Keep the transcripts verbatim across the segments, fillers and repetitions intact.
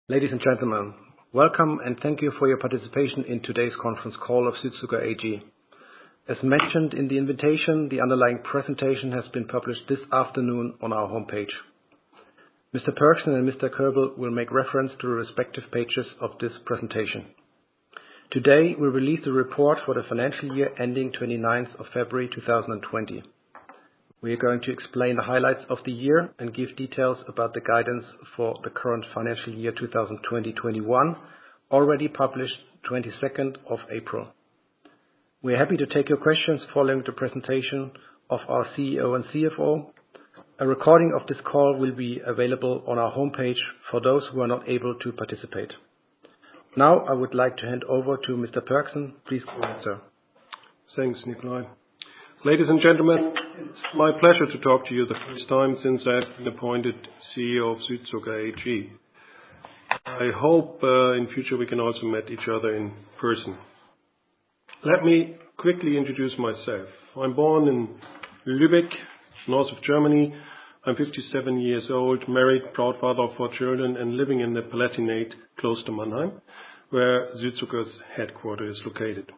Ladies and gentlemen, welcome and thank you for your participation in today's conference call of Südzucker A G. As mentioned in the invitation, the underlying presentation has been published this afternoon on our homepage. Mister Pörksen and Mister Köbel will make reference to the respective pages of this presentation. Today, we release the report for the financial year ending twenty-ninth of February two thousand twenty. We are going to explain the highlights of the year and give details about the guidance for the current financial year two thousand twenty to twenty-one, already published twenty-second of April. We are happy to take your questions following the presentation of our C E O and C F O. A recording of this call will be available on our homepage for those who are not able to participate. Now I would like to hand over to Mister Pörksen. Please go ahead, sir. Thanks, Nikolai. Ladies and gentlemen, it's my pleasure to talk to you the first time since I've been appointed C E O of Südzucker A G. I hope uh, in future we can also meet each other in person. Let me quickly introduce myself. I'm born in Lübeck, north of Germany. I'm fifty-seven years old, married, proud father of four children, and living in the Palatinate close to Mannheim, where Südzucker's headquarters is located.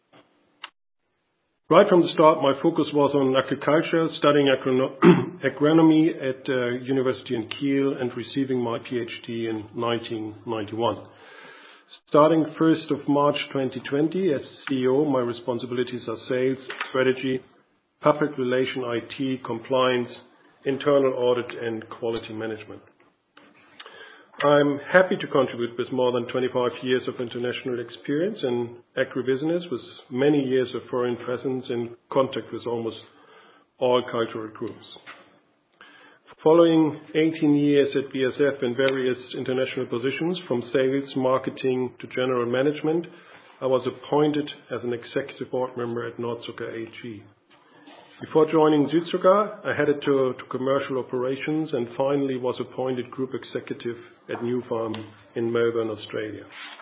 Right from the start, my focus was on agriculture, studying agrono- agronomy at uh, University in Kiel and receiving my PhD in nineteen ninety-one. Starting first of March twenty twenty, as C E O, my responsibilities are sales, strategy, public relation, I T, compliance, internal audit, and quality management. I'm happy to contribute with more than twenty-five years of international experience in agribusiness, with many years of foreign presence and contact with almost all cultural groups. Following eighteen years at B A S F in various international positions, from sales, marketing to general management, I was appointed as an executive board member at Nordzucker A G. Before joining Südzucker, I headed to, to commercial operations and finally was appointed group executive at New Farm in Melbourne, Australia.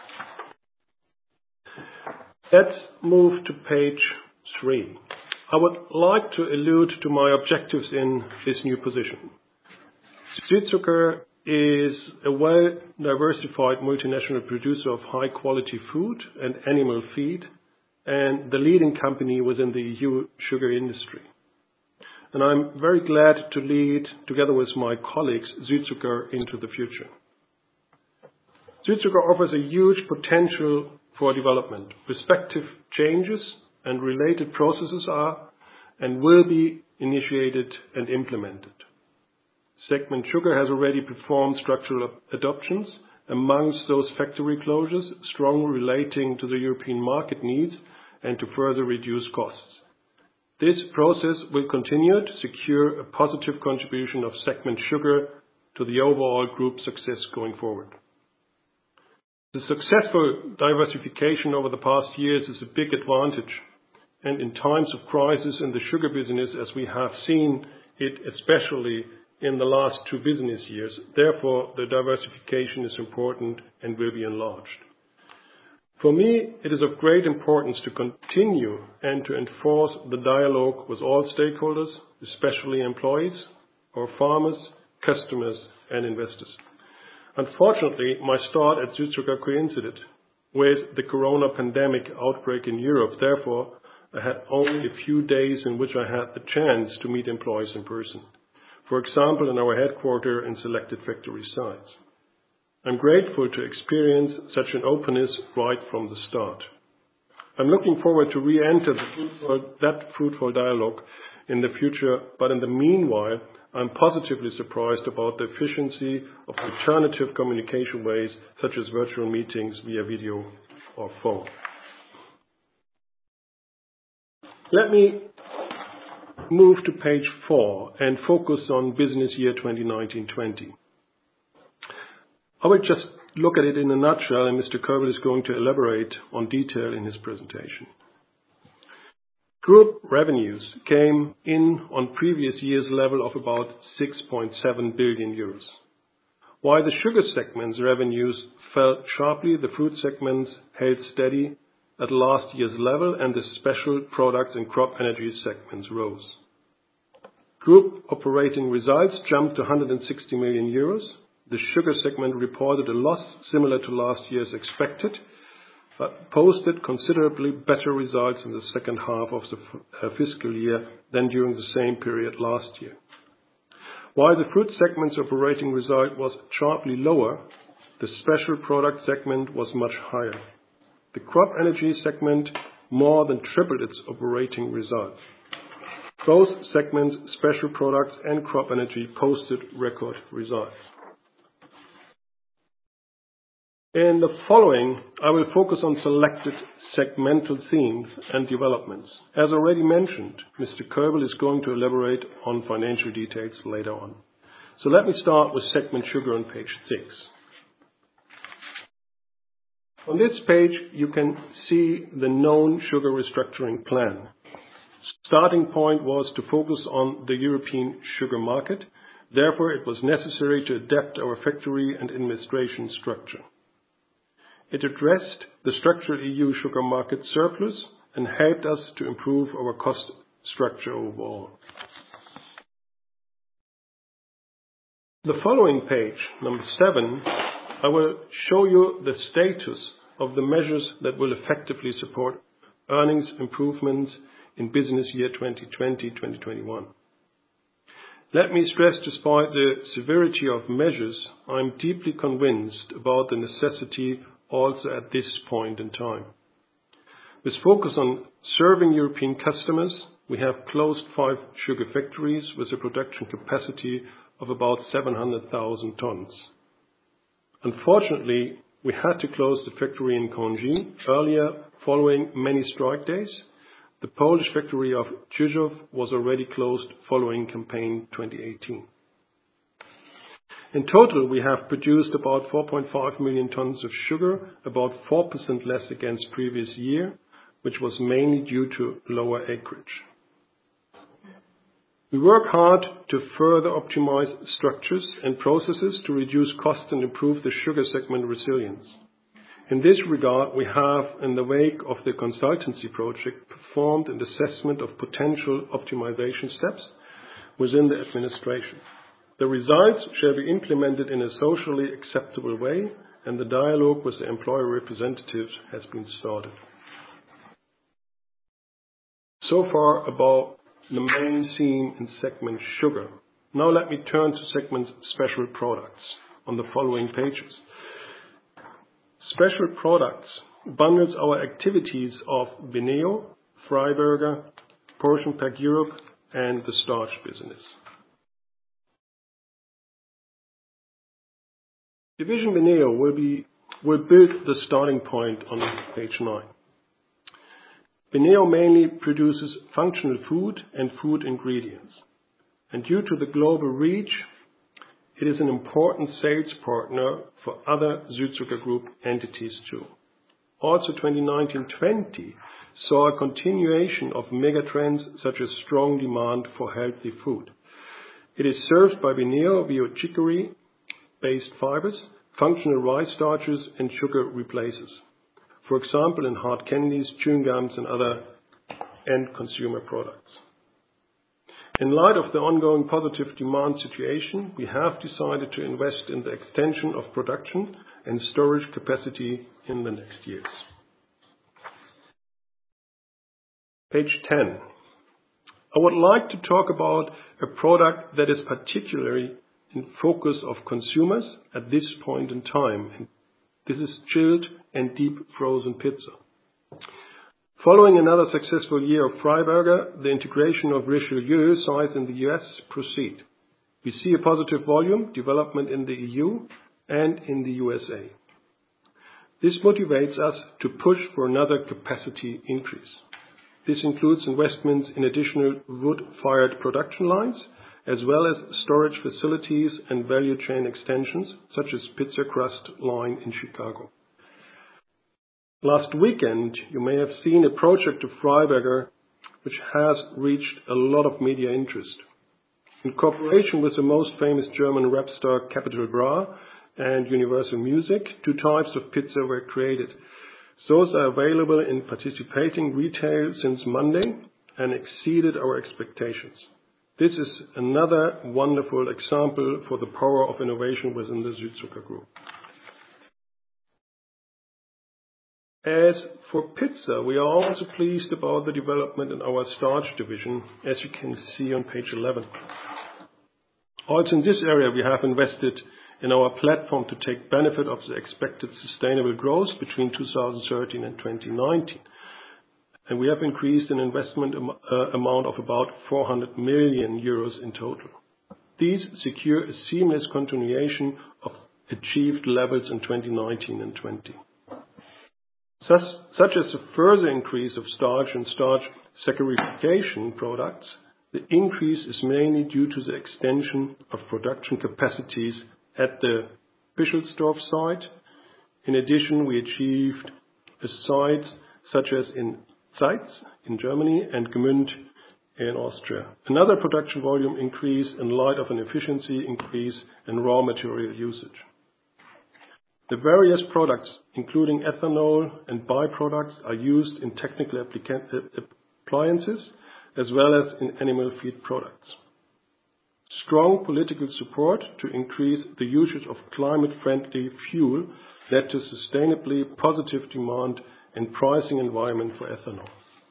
Let's move to page three. I would like to allude to my objectives in this new position. Südzucker is a well-diversified multinational producer of high-quality food and animal feed, and the leading company within the E U sugar industry. And I'm very glad to lead, together with my colleagues, Südzucker into the future. Südzucker offers a huge potential for development. Respective changes and related processes are and will be initiated and implemented. Segment Sugar has already performed structural adoptions, amongst those factory closures, strongly relating to the European market needs and to further reduce costs. This process will continue to secure a positive contribution of Segment Sugar to the overall group success going forward. The successful diversification over the past years is a big advantage, and in times of crisis in the sugar business, as we have seen it especially in the last two business years, therefore the diversification is important and will be enlarged. For me, it is of great importance to continue and to enforce the dialogue with all stakeholders, especially employees, our farmers, customers, and investors. Unfortunately, my start at Südzucker coincided with the corona pandemic outbreak in Europe. Therefore, I had only a few days in which I had the chance to meet employees in person. For example, in our headquarters and selected factory sites. I'm grateful to experience such an openness right from the start. I'm looking forward to re-enter the fruitful, that fruitful dialogue in the future, but in the meanwhile, I'm positively surprised about the efficiency of alternative communication ways such as virtual meetings via video or phone. Let me move to page four and focus on business year twenty nineteen twenty. I will just look at it in a nutshell, and Mister Köbel is going to elaborate on detail in his presentation. Group revenues came in on previous year's level of about six point seven billion euros. While the sugar segment's revenues fell sharply, the fruit segment held steady at last year's level, and the special products and crop energy segments rose. Group operating results jumped to one hundred sixty million euros. the sugar segment reported a loss similar to last year's expected, but posted considerably better results in the second half of the fiscal year than during the same period last year. While the fruit segment's operating result was sharply lower, the special product segment was much higher. The crop energy segment more than tripled its operating results. Both segments, special products and crop energy, posted record results. In the following, I will focus on selected segmental themes and developments. As already mentioned, Mister Kölbel is going to elaborate on financial details later on. So let me start with segment sugar on page six. On this page, you can see the known sugar restructuring plan. Starting point was to focus on the European sugar market. Therefore, it was necessary to adapt our factory and administration structure. It addressed the structural E U sugar market surplus and helped us to improve our cost structure overall. The following page, number seven, I will show you the status of the measures that will effectively support earnings improvements in business year twenty twenty to twenty twenty-one. Let me stress, despite the severity of measures, I am deeply convinced about the necessity also at this point in time. With focus on serving European customers, we have closed five sugar factories with a production capacity of about seven hundred thousand tons. Unfortunately, we had to close the factory in Konji earlier following many strike days. The Polish factory of Czyżew was already closed following campaign twenty eighteen. In total, we have produced about four point five million tons of sugar, about four percent less against previous year, which was mainly due to lower acreage. We work hard to further optimize structures and processes to reduce costs and improve the sugar segment resilience. In this regard, we have, in the wake of the consultancy project, performed an assessment of potential optimization steps within the administration. The results shall be implemented in a socially acceptable way, and the dialogue with the employer representatives has been started. So far about the main theme in segment sugar. Now let me turn to segment special products on the following pages. Special products bundles our activities of Beneo, Freiberger, Portion Pack Europe, and the starch business. Division Beneo will be will build the starting point on page nine. Beneo mainly produces functional food and food ingredients, and due to the global reach, it is an important sales partner for other Südzucker Group entities too. Also, twenty nineteen twenty saw a continuation of megatrends such as strong demand for healthy food. It is served by Beneo via chicory-based fibers, functional rice starches, and sugar replacers. For example, in hard candies, chewing gums, and other end consumer products. In light of the ongoing positive demand situation, we have decided to invest in the extension of production and storage capacity in the next years. Page ten. I would like to talk about a product that is particularly in focus of consumers at this point in time. This is chilled and deep frozen pizza. Following another successful year of Freiberger, the integration of Richelieu sites in the U S proceed. We see a positive volume development in the E U and in the U S A. This motivates us to push for another capacity increase. This includes investments in additional wood-fired production lines, as well as storage facilities and value chain extensions, such as pizza crust line in Chicago. Last weekend, you may have seen a project of Freiberger, which has reached a lot of media interest. In cooperation with the most famous German rap star Capital Bra and Universal Music, two types of pizza were created. Those are available in participating retail since Monday and exceeded our expectations. This is another wonderful example for the power of innovation within the Südzucker Group. As for pizza, we are also pleased about the development in our starch division, as you can see on page eleven. Also in this area, we have invested in our platform to take benefit of the expected sustainable growth between two thousand thirteen and twenty nineteen. And we have increased an investment am- uh, amount of about four hundred million euros in total. These secure a seamless continuation of achieved levels in twenty nineteen and twenty. Such, such as a further increase of starch and starch saccharification products, the increase is mainly due to the extension of production capacities at the Bischofsdorf site. In addition, we achieved a site such as in Zeitz in Germany and Gmünd in Austria. Another production volume increase in light of an efficiency increase in raw material usage. The various products, including ethanol and byproducts, are used in technical applica- appliances as well as in animal feed products. Strong political support to increase the usage of climate-friendly fuel led to sustainably positive demand and pricing environment for ethanol.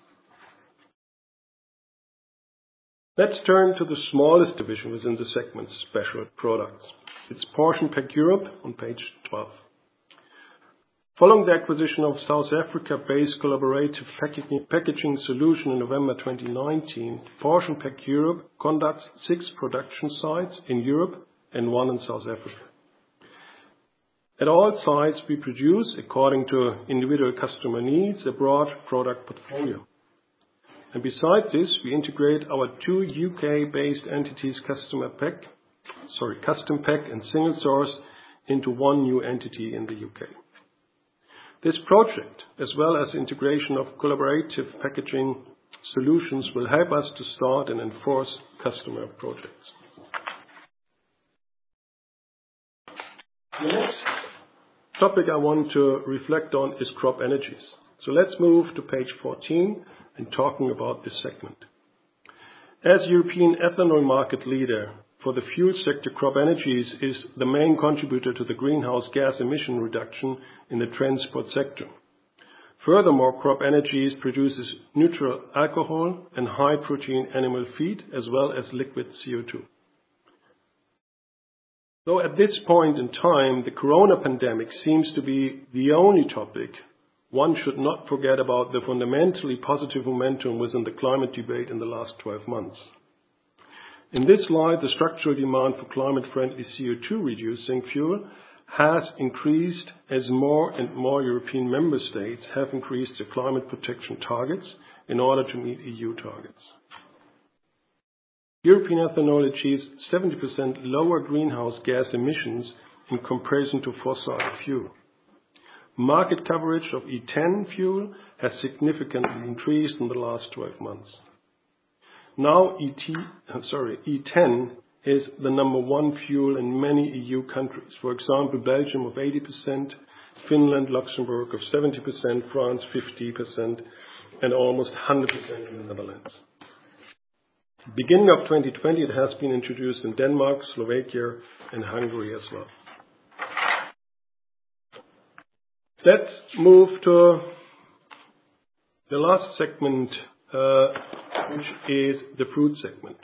Let's turn to the smallest division within the segment, Special Products. It's PortionPack Europe on page twelve. Following the acquisition of South Africa-based collaborative packaging, packaging solution in November twenty nineteen, PortionPack Europe conducts six production sites in Europe and one in South Africa. At all sites, we produce, according to individual customer needs, a broad product portfolio. And besides this, we integrate our two U K-based entities, Customer Pack, sorry, Custom Pack and Single Source, into one new entity in the U K. This project, as well as integration of collaborative packaging solutions, will help us to start and enforce customer projects. The next topic I want to reflect on is crop energies. So let's move to page fourteen and talking about this segment. As European ethanol market leader for the fuel sector, Crop Energies is the main contributor to the greenhouse gas emission reduction in the transport sector. Furthermore, Crop Energies produces neutral alcohol and high protein animal feed as well as liquid C O two. Though at this point in time, the corona pandemic seems to be the only topic, one should not forget about the fundamentally positive momentum within the climate debate in the last twelve months. In this slide, the structural demand for climate-friendly C O two reducing fuel has increased as more and more European member states have increased their climate protection targets in order to meet E U targets. European ethanol achieves seventy percent lower greenhouse gas emissions in comparison to fossil fuel. Market coverage of E ten fuel has significantly increased in the last twelve months. Now E T, sorry, E ten is the number one fuel in many E U countries. For example, Belgium of eighty percent, Finland, Luxembourg of seventy percent, France fifty percent, and almost one hundred percent in the Netherlands. Beginning of twenty twenty, it has been introduced in Denmark, Slovakia, and Hungary as well. Let's move to the last segment, uh, which is the fruit segment.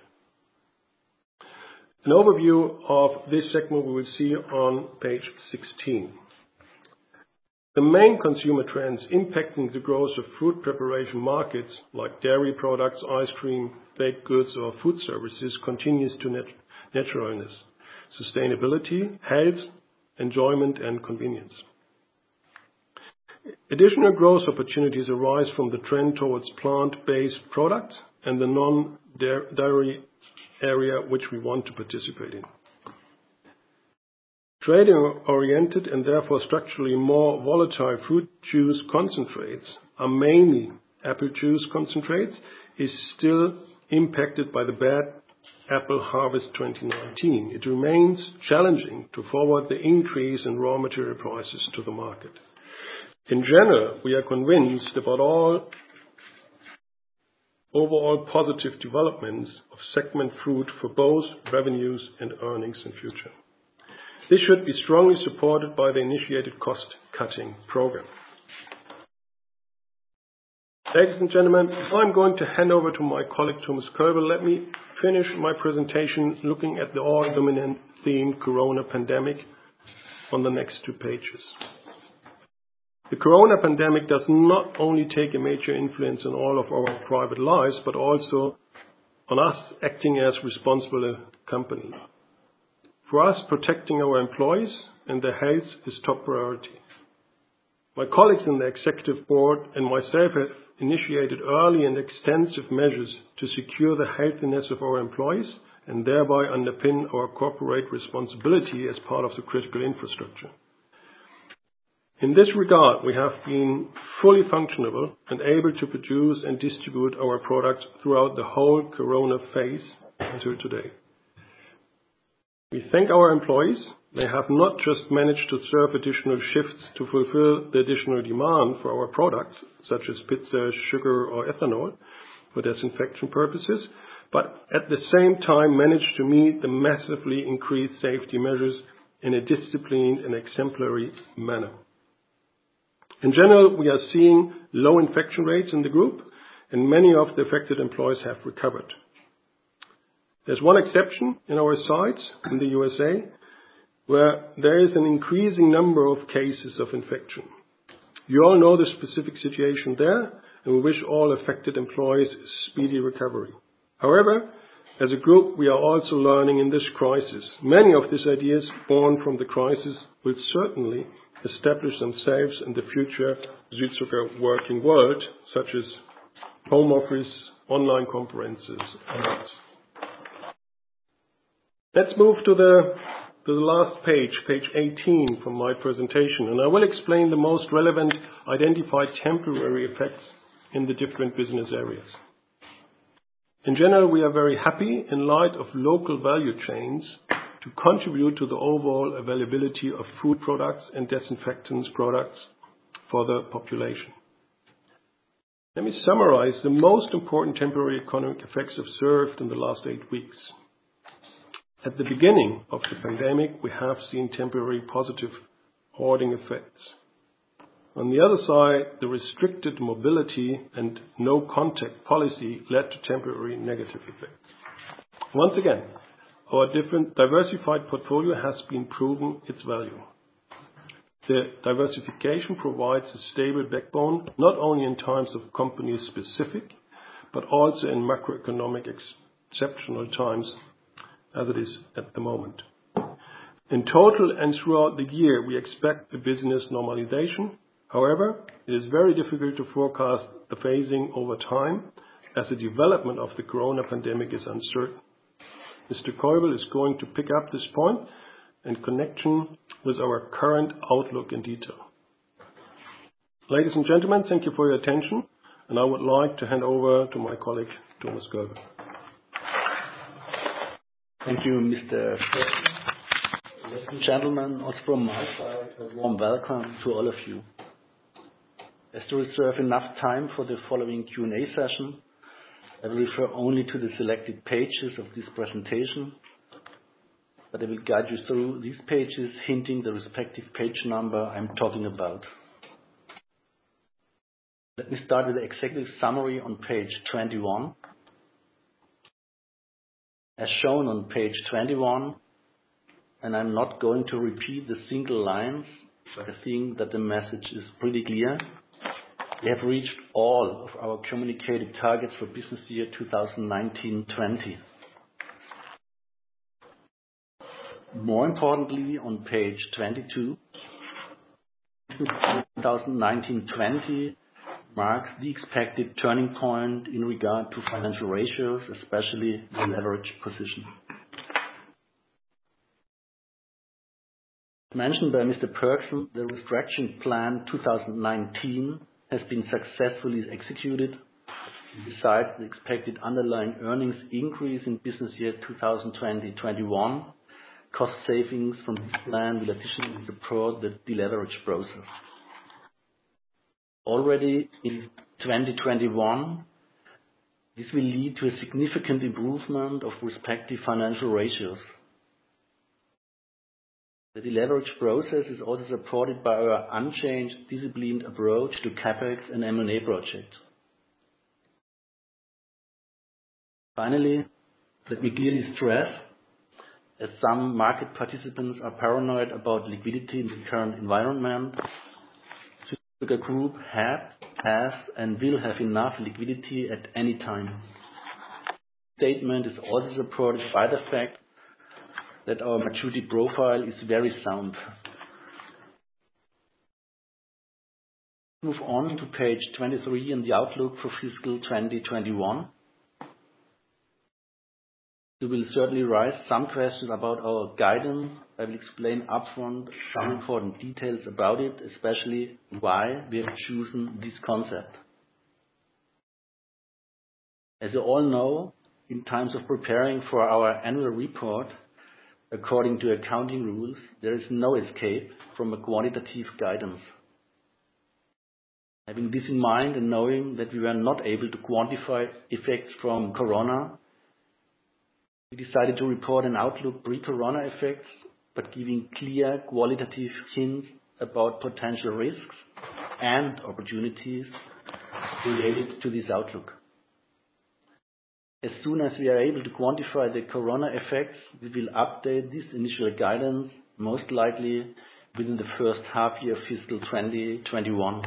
An overview of this segment we will see on page sixteen. The main consumer trends impacting the growth of fruit preparation markets, like dairy products, ice cream, baked goods, or food services, continues to nat- naturalness, sustainability, health, enjoyment, and convenience. Additional growth opportunities arise from the trend towards plant-based products and the non-dairy area which we want to participate in. Trading-oriented and therefore structurally more volatile fruit juice concentrates, are mainly apple juice concentrates, is still impacted by the bad apple harvest twenty nineteen. It remains challenging to forward the increase in raw material prices to the market. In general, we are convinced about all overall positive developments of segment Fruit for both revenues and earnings in future. This should be strongly supported by the initiated cost-cutting program. Ladies and gentlemen, before I'm going to hand over to my colleague Thomas Kölbel, let me finish my presentation looking at the all-dominant theme, Corona pandemic, on the next two pages. The Corona pandemic does not only take a major influence on all of our private lives, but also on us acting as responsible company. For us, protecting our employees and their health is top priority. My colleagues in the executive board and myself have initiated early and extensive measures to secure the healthiness of our employees and thereby underpin our corporate responsibility as part of the critical infrastructure. In this regard, we have been fully functional and able to produce and distribute our products throughout the whole Corona phase until today. We thank our employees. They have not just managed to serve additional shifts to fulfill the additional demand for our products, such as pizza, sugar, or ethanol, for disinfection purposes, but at the same time managed to meet the massively increased safety measures in a disciplined and exemplary manner. In general, we are seeing low infection rates in the group, and many of the affected employees have recovered. There's one exception in our sites in the U S A, where there is an increasing number of cases of infection. You all know the specific situation there, and we wish all affected employees speedy recovery. However, as a group, we are also learning in this crisis. Many of these ideas born from the crisis will certainly establish themselves in the future Südzucker working world, such as home office, online conferences, and others. Let's move to the, to the last page, page eighteen from my presentation, and I will explain the most relevant identified temporary effects in the different business areas. In general, we are very happy in light of local value chains to contribute to the overall availability of food products and disinfectants products for the population. Let me summarize the most important temporary economic effects observed in the last eight weeks. At the beginning of the pandemic, we have seen temporary positive hoarding effects. On the other side, the restricted mobility and no contact policy led to temporary negative effects. Once again, our different diversified portfolio has been proven its value. The diversification provides a stable backbone, not only in times of company specific, but also in macroeconomic exceptional times, as it is at the moment. In total and throughout the year, we expect a business normalization. However, it is very difficult to forecast the phasing over time, as the development of the Corona pandemic is uncertain. Mister Kölbel is going to pick up this point in connection with our current outlook in detail. Ladies and gentlemen, thank you for your attention, and I would like to hand over to my colleague, Thomas Kölbel. Thank you, Mister Ladies and gentlemen, also from my side, a warm welcome to all of you. As to reserve enough time for the following Q and A session, I will refer only to the selected pages of this presentation, but I will guide you through these pages, hinting the respective page number I'm talking about. Let me start with the executive summary on page twenty-one. As shown on page twenty-one, and I'm not going to repeat the single lines, but I think that the message is pretty clear. We have reached all of our communicated targets for business year two thousand nineteen twenty. More importantly, on page twenty-two, twenty nineteen twenty marks the expected turning point in regard to financial ratios, especially the leverage position. As mentioned by Mister Pörksen, the restructuring plan two thousand nineteen has been successfully executed. Besides the expected underlying earnings increase in business year two thousand twenty twenty-one, cost savings from this plan will additionally support the deleverage process. Already in twenty twenty-one, This will lead to a significant improvement of respective financial ratios. The deleverage process is also supported by our unchanged, disciplined approach to CapEx and M and A projects. Finally, let me clearly stress, as some market participants are paranoid about liquidity in the current environment, Südzucker Group had, has, and will have enough liquidity at any time. The statement is also supported by the fact that our maturity profile is very sound. Move on to page twenty-three and the outlook for fiscal twenty twenty-one. There will certainly rise some questions about our guidance. I will explain upfront some important details about it, especially why we have chosen this concept. As you all know, in times of preparing for our annual report, according to accounting rules, there is no escape from a quantitative guidance. Having this in mind and knowing that we were not able to quantify effects from Corona, we decided to report an outlook pre-Corona effects, but giving clear qualitative hints about potential risks and opportunities related to this outlook. As soon as we are able to quantify the Corona effects, we will update this initial guidance, most likely within the first half year of fiscal twenty twenty-one.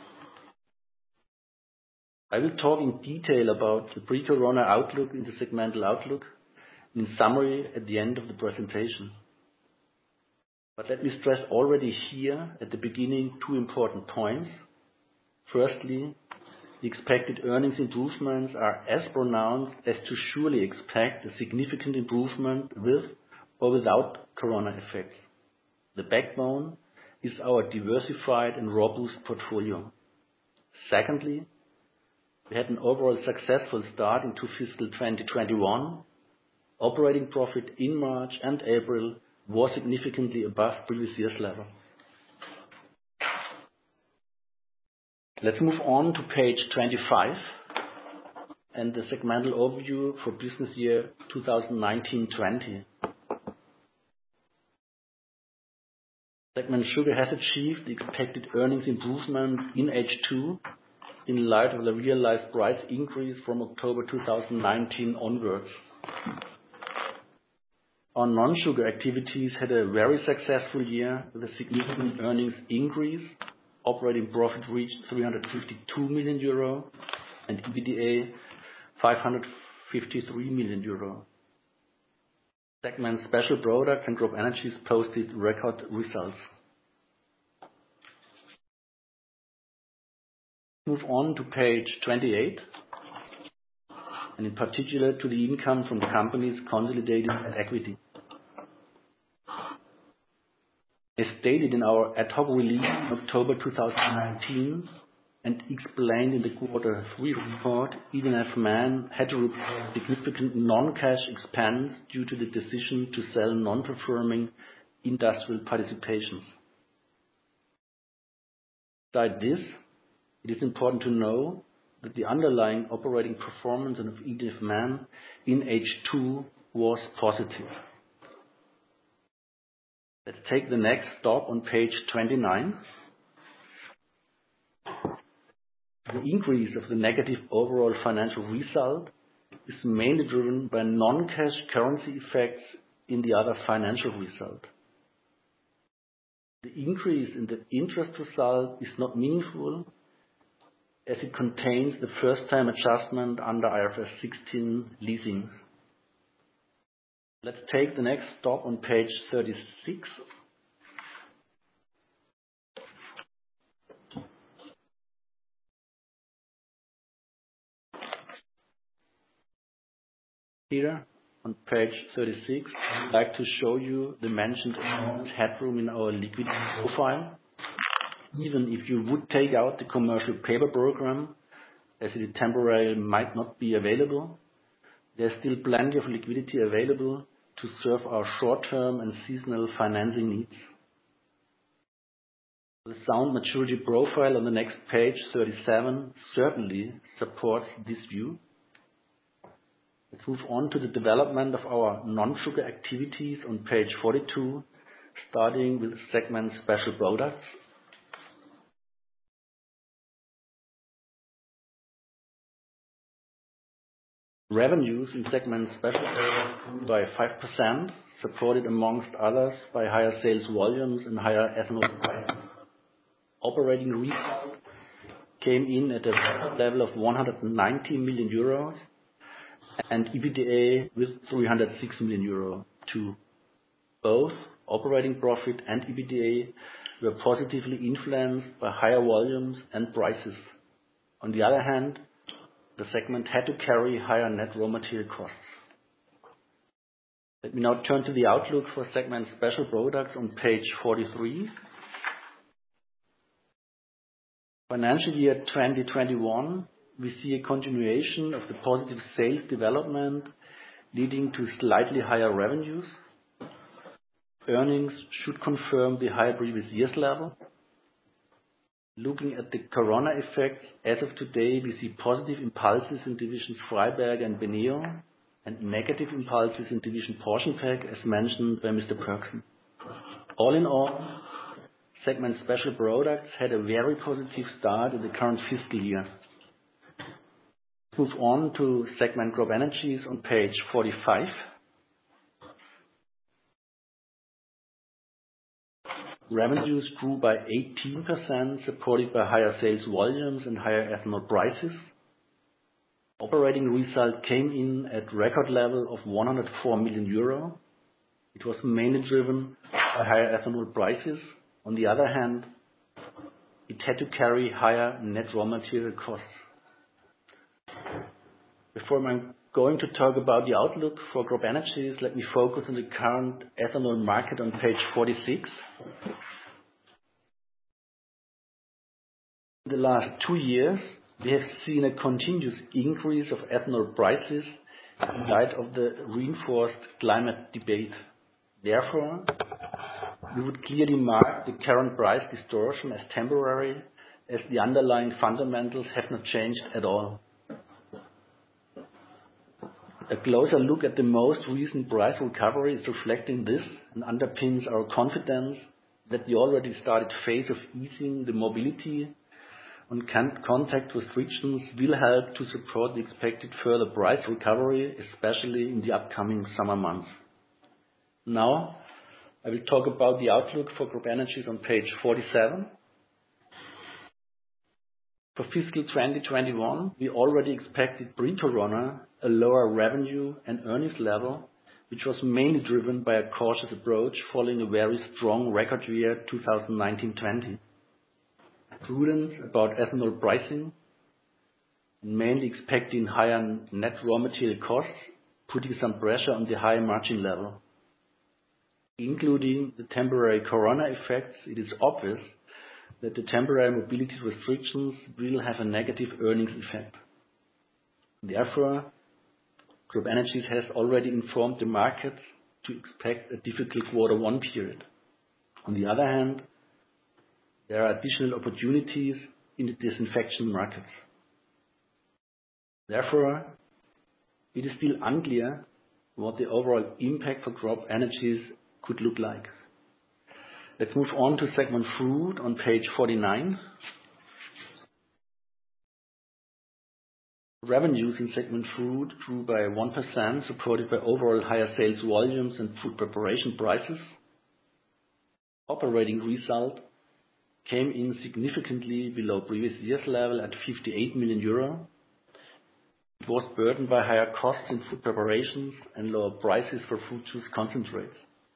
I will talk in detail about the pre-Corona outlook in the segmental outlook, in summary at the end of the presentation. But let me stress already here at the beginning two important points. Firstly, the expected earnings improvements are as pronounced as to surely expect a significant improvement with or without Corona effects. The backbone is our diversified and robust portfolio. Secondly, we had an overall successful start into fiscal twenty twenty-one. Operating profit in March and April was significantly above previous year's level. Let's move on to page twenty-five and the segmental overview for business year twenty nineteen twenty. Segment Sugar has achieved the expected earnings improvement in H two in light of the realized price increase from October two thousand nineteen onwards. Our non-sugar activities had a very successful year with a significant earnings increase. Operating profit reached three hundred fifty-two million euro and EBITDA five hundred fifty-three million euro. Segment Special Products and CropEnergies posted record results. Move on to page twenty-eight, and in particular to the income from the companies consolidated at equity. As stated in our ad hoc release in October two thousand nineteen and explained in the quarter three report, E D F Man had to report significant non-cash expense due to the decision to sell non-performing industrial participations. Besides this, it is important to know that the underlying operating performance of E D F Man in H two was positive. Let's take the next stop on page twenty-nine. The increase of the negative overall financial result is mainly driven by non-cash currency effects in the other financial result. The increase in the interest result is not meaningful as it contains the first-time adjustment under I F R S sixteen leasing. Let's take the next stop on page thirty-six. Here on page thirty-six, I'd like to show you the mentioned enormous headroom in our liquidity profile. Even if you would take out the commercial paper program, as it temporarily might not be available, there's still plenty of liquidity available to serve our short-term and seasonal financing needs. The sound maturity profile on the next page, thirty-seven, certainly supports this view. Let's move on to the development of our non-sugar activities on page forty-two, starting with segment Special Products. Revenues in segment Special Products grew by five percent, supported amongst others by higher sales volumes and higher ethanol prices. Operating result came in at a record level of one hundred ninety million euros and EBITDA with three hundred six million euros too. Both operating profit and EBITDA were positively influenced by higher volumes and prices. On the other hand, the segment had to carry higher net raw material costs. Let me now turn to the outlook for segment Special Products on page forty-three. Financial year twenty twenty-one, we see a continuation of the positive sales development leading to slightly higher revenues. Earnings should confirm the high previous year's level. Looking at the corona effects, as of today, we see positive impulses in division Freiberg and Beneo and negative impulses in division PortionPack, as mentioned by Mister Pörksen. All in all, segment Special Products had a very positive start in the current fiscal year. Let's move on to segment CropEnergies on page forty-five. Revenues grew by eighteen percent, supported by higher sales volumes and higher ethanol prices. Operating result came in at record level of one hundred four million euro. It was mainly driven by higher ethanol prices. On the other hand, it had to carry higher net raw material costs. Before I'm going to talk about the outlook for CropEnergies, let me focus on the current ethanol market on page forty-six. In the last two years, we have seen a continuous increase of ethanol prices in light of the reinforced climate debate. Therefore, we would clearly mark the current price distortion as temporary, as the underlying fundamentals have not changed at all. A closer look at the most recent price recovery is reflecting this and underpins our confidence that the already started phase of easing the mobility on contact restrictions will help to support the expected further price recovery, especially in the upcoming summer months. Now, I will talk about the outlook for CropEnergies on page forty-seven. For fiscal twenty twenty-one, we already expected pre-corona a lower revenue and earnings level, which was mainly driven by a cautious approach following a very strong record year two thousand nineteen twenty. Prudence about ethanol pricing, and mainly expecting higher net raw material costs, putting some pressure on the high margin level. Including the temporary corona effects, it is obvious that the temporary mobility restrictions will have a negative earnings effect. Therefore, CropEnergies has already informed the markets to expect a difficult quarter one period. On the other hand, there are additional opportunities in the disinfection markets. Therefore, it is still unclear what the overall impact for CropEnergies could look like. Let's move on to segment Fruit on page forty-nine. Revenues in segment Fruit grew by one percent, supported by overall higher sales volumes and food preparation prices. Operating result came in significantly below previous year's level at fifty-eight million euro. It was burdened by higher costs in food preparations and lower prices for fruit juice concentrates.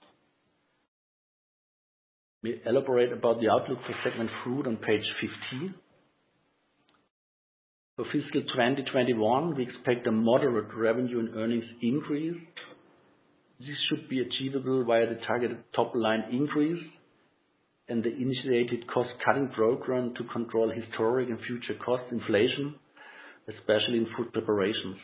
We elaborate about the outlook for segment Fruit on page fifteen. For fiscal twenty twenty-one, we expect a moderate revenue and earnings increase. This should be achievable via the targeted top-line increase and the initiated cost-cutting program to control historic and future cost inflation, especially in food preparations.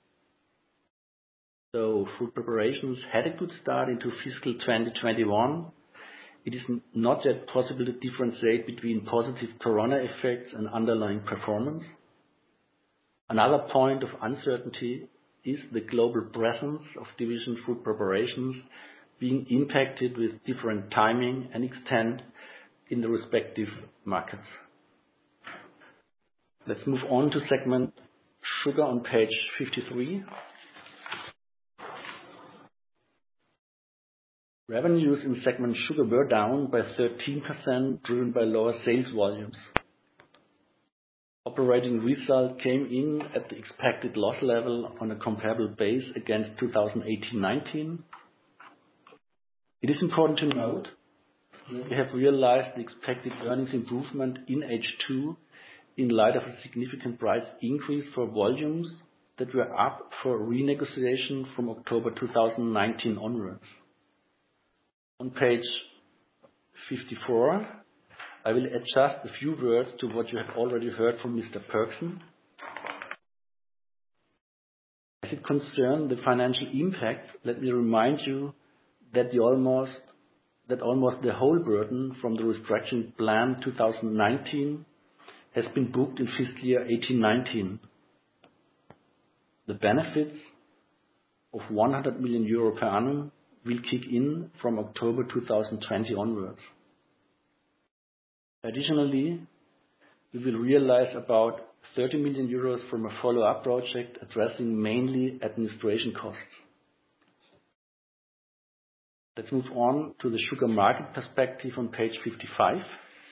So, food preparations had a good start into fiscal twenty twenty-one. It is not yet possible to differentiate between positive corona effects and underlying performance. Another point of uncertainty is the global presence of division Fruit Preparations being impacted with different timing and extent in the respective markets. Let's move on to segment Sugar on page fifty-three. Revenues in segment Sugar were down by thirteen percent, driven by lower sales volumes. Operating result came in at the expected loss level on a comparable base against two thousand eighteen nineteen. It is important to note that we have realized the expected earnings improvement in H two in light of a significant price increase for volumes that were up for renegotiation from October two thousand nineteen onwards. On page fifty-four, I will adjust a few words to what you have already heard from Mister Pörksen. As it concerns the financial impact, let me remind you that the almost that almost the whole burden from the restructuring plan two thousand nineteen has been booked in fiscal year eighteen nineteen. The benefits of one hundred million euro per annum will kick in from October two thousand twenty onwards. Additionally, we will realize about thirty million euros from a follow-up project addressing mainly administration costs. Let's move on to the sugar market perspective on page fifty-five.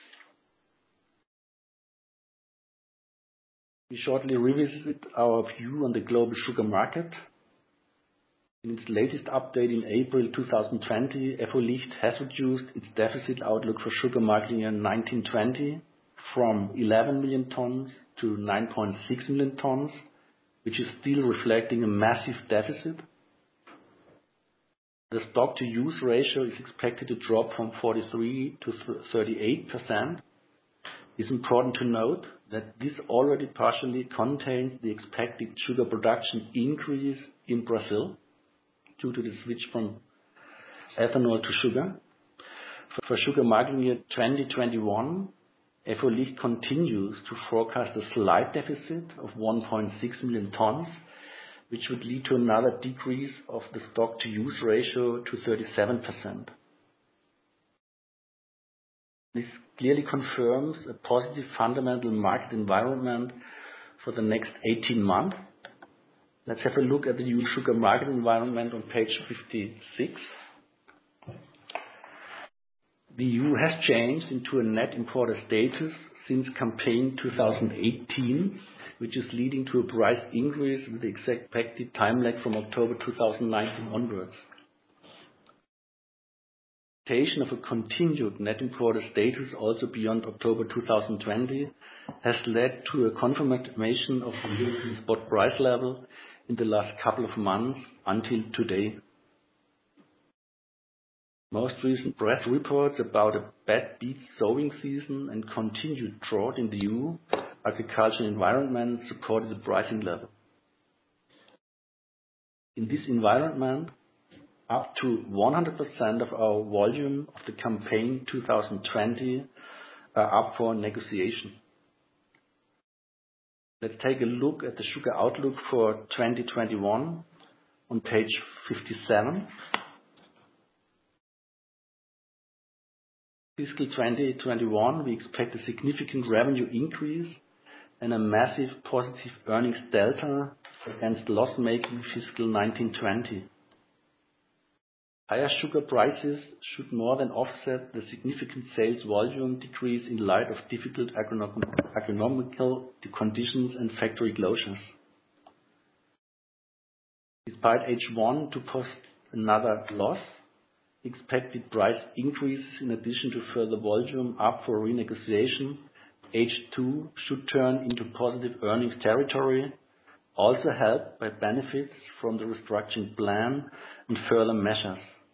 We shortly revisit our view on the global sugar market. In its latest update in April two thousand twenty, F O Licht has reduced its deficit outlook for sugar marketing in nineteen twenty from eleven million tons to nine point six million tons, which is still reflecting a massive deficit. The stock-to-use ratio is expected to drop from forty-three to thirty-eight percent. It's important to note that this already partially contains the expected sugar production increase in Brazil due to the switch from ethanol to sugar. For sugar marketing year twenty twenty-one, F O Licht continues to forecast a slight deficit of one point six million tons, which would lead to another decrease of the stock-to-use ratio to thirty-seven percent. This clearly confirms a positive fundamental market environment for the next eighteen months. Let's have a look at the new sugar market environment on page fifty-six. The E U has changed into a net importer status since campaign two thousand eighteen, which is leading to a price increase with the expected time lag from October two thousand nineteen onwards. Of a continued net importer status also beyond October two thousand twenty has led to a confirmation of the European spot price level in the last couple of months until today. Most recent press reports about a bad beet sowing season and continued drought in the E U agricultural environment supported the pricing level. In this environment, up to one hundred percent of our volume of the campaign two thousand twenty are up for negotiation. Let's take a look at the sugar outlook for twenty twenty-one on page fifty-seven. Fiscal twenty twenty-one, we expect a significant revenue increase and a massive positive earnings delta against loss-making fiscal nineteen twenty. Higher sugar prices should more than offset the significant sales volume decrease in light of difficult agronomical conditions and factory closures. Despite H one to post another loss, expected price increases in addition to further volume up for renegotiation, H two should turn into positive earnings territory, also helped by benefits from the restructuring plan and further measures.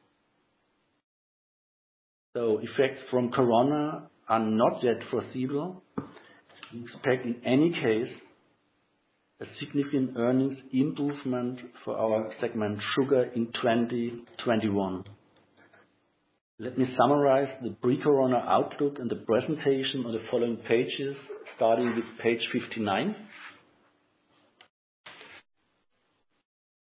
So effects from Corona are not yet foreseeable. We expect in any case a significant earnings improvement for our segment sugar in twenty twenty-one. Let me summarize the pre-Corona outlook and the presentation on the following pages, starting with page fifty-nine.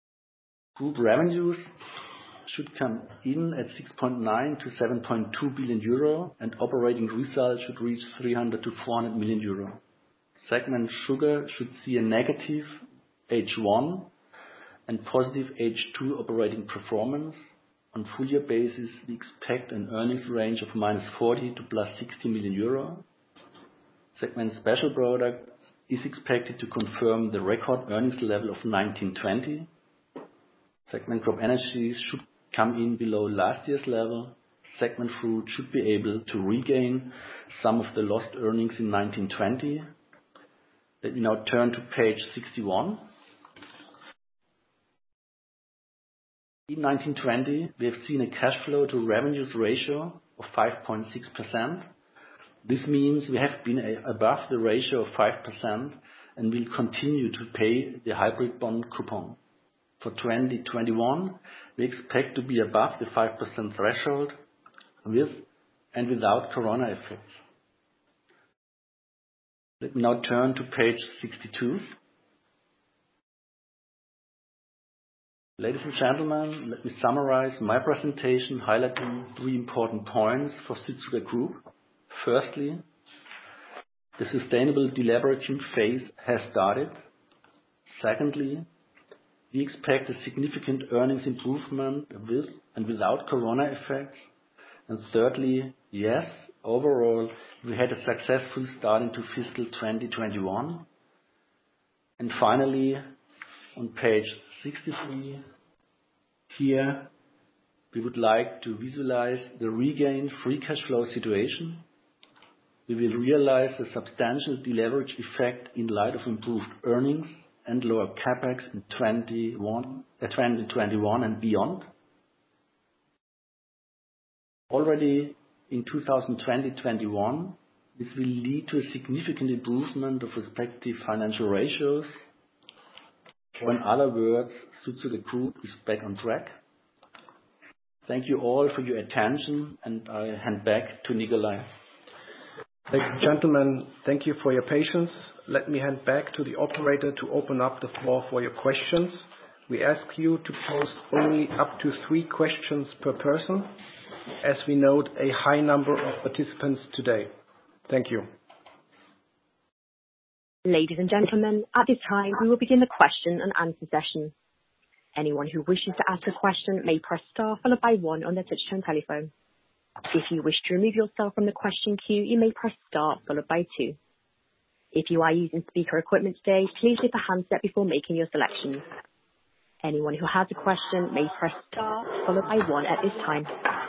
Group revenues should come in at six point nine to seven point two billion euro, and operating results should reach three hundred to four hundred million euro. Segment Sugar should see a negative H one and positive H two operating performance. On full year basis, we expect an earnings range of minus forty to plus sixty million euro. Segment Special Products is expected to confirm the record earnings level of nineteen twenty. Segment CropEnergies should come in below last year's level. Segment Fruit should be able to regain some of the lost earnings in nineteen twenty. Let me now turn to page sixty-one. In nineteen twenty, we have seen a cash flow to revenues ratio of five point six percent. This means we have been above the ratio of five percent and will continue to pay the hybrid bond coupon. For twenty twenty-one, we expect to be above the five percent threshold with and without corona effects. Let me now turn to page sixty-two. Ladies and gentlemen, let me summarize my presentation highlighting three important points for Südzucker Group. Firstly, the sustainable deleveraging phase has started. Secondly, we expect a significant earnings improvement with and without corona effects. And thirdly, yes, overall, we had a successful start into fiscal twenty twenty-one. And finally, on page sixty-three, here we would like to visualize the regained free cash flow situation. We will realize a substantial deleverage effect in light of improved earnings and lower capex in twenty twenty-one and beyond. Already in two thousand twenty to twenty-one, this will lead to a significant improvement of respective financial ratios. Or in other words, Südzucker Group is back on track. Thank you all for your attention, and I hand back to Nikolai. Ladies and gentlemen, thank you for your patience. Let me hand back to the operator to open up the floor for your questions. We ask you to post only up to three questions per person, as we note a high number of participants today. Thank you. Ladies and gentlemen, at this time, we will begin the question and answer session. Anyone who wishes to ask a question may press star followed by one on their touch-tone telephone. If you wish to remove yourself from the question queue, you may press star followed by two. If you are using speaker equipment today, please hit the handset before making your selections. Anyone who has a question may press star followed by one at this time.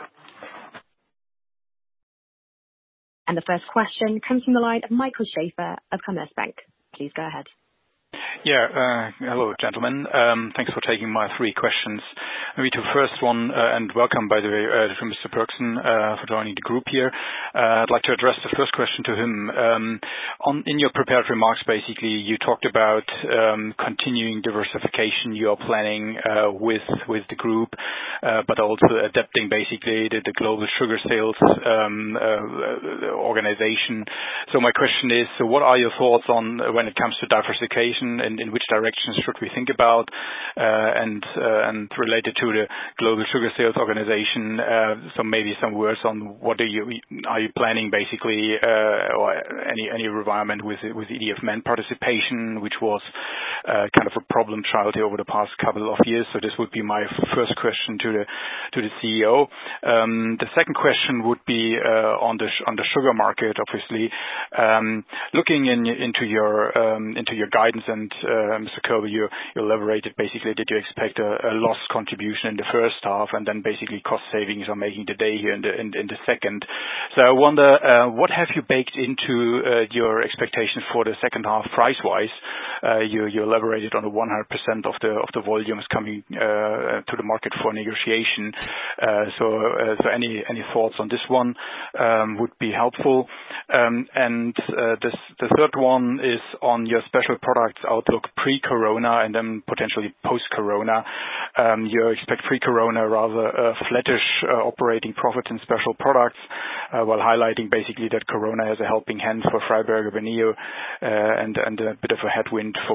And the first question comes from the line of Michael Schaefer of Commerzbank. Please go ahead. Yeah. uh Hello, gentlemen. Um Thanks for taking my three questions. Maybe to the first one, uh, and welcome, by the way, uh, to Mister Pörksen uh, for joining the group here. Uh, I'd like to address the first question to him. Um on In your prepared remarks, basically, you talked about um continuing diversification you are planning uh with with the group, uh but also adapting, basically, the the global sugar sales um uh organization. So my question is, so what are your thoughts on when it comes to diversification, and in which directions should we think about, uh, and uh, and related to the global sugar sales organization, uh, so maybe some words on what are you are you planning, basically, uh, or any any requirement with with E D F Men participation, which was uh, kind of a problem child over the past couple of years. So this would be my first question to the to the C E O. Um, the second question would be uh, on the on the sugar market, obviously. Um, looking in into your um, into your guidance, and uh, Mister Kölbl, you, you elaborated basically that you expect a, a loss contribution in the first half, and then basically cost savings are making the day here in the in, in the second. So I wonder, uh, what have you baked into uh, your expectations for the second half price-wise? Uh, you you elaborated on the one hundred percent of the of the volumes coming uh, to the market for negotiation. Uh, so uh, so any any thoughts on this one um, would be helpful. Um, and uh, this the third one is on your special products outlook pre-corona and then potentially post-corona. Um, you expect pre-corona rather uh, flattish uh, operating profit in special products, uh, while highlighting basically that corona has a helping hand for Freiberger, Beneo, uh, and and a bit of a headwind for portion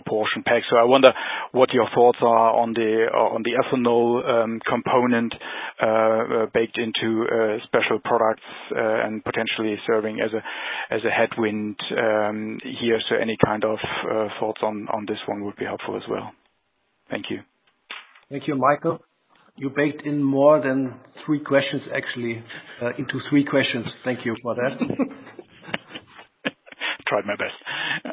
impact. So I wonder what your thoughts are on the on the ethanol um, component uh, uh, baked into uh, special products uh, and potentially serving as a as a headwind um, here. So any kind of uh, thoughts on on this one would be helpful as well. Thank you. Thank you, Michael. You baked in more than three questions, actually, uh, into three questions. Thank you for that. Tried my best.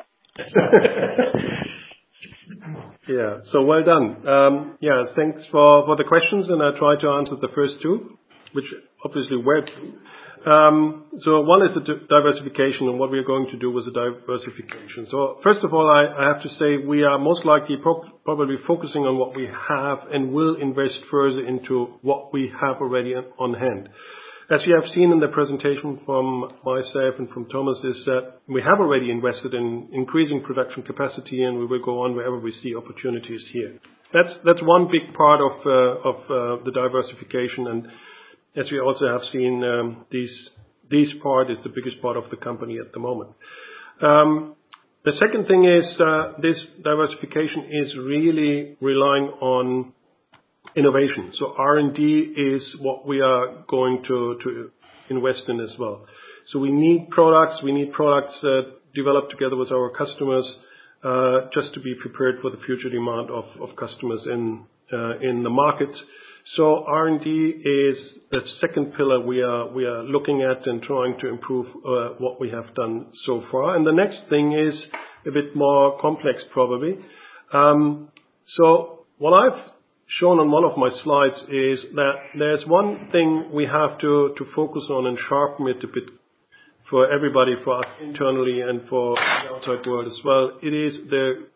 Yeah, so well done. Um, yeah, thanks for, for the questions, and I tried to answer the first two, which obviously were two. Um, so one is the di- diversification and what we are going to do with the diversification. So first of all, I, I have to say we are most likely pro- probably focusing on what we have and will invest further into what we have already on hand. As you have seen in the presentation from myself and from Thomas, is that we have already invested in increasing production capacity, and we will go on wherever we see opportunities here. That's that's one big part of uh, of uh, the diversification, and as we also have seen, um, these this part is the biggest part of the company at the moment. Um, the second thing is uh, this diversification is really relying on innovation. So R and D is what we are going to, to invest in as well. So we need products, we need products uh, developed together with our customers uh, just to be prepared for the future demand of, of customers in uh, in the markets. So R and D is the second pillar we are we are looking at and trying to improve uh, what we have done so far. And the next thing is a bit more complex probably. Um, so what I've shown on one of my slides is that there's one thing we have to, to focus on and sharpen it a bit for everybody, for us internally and for the outside world as well. It is the,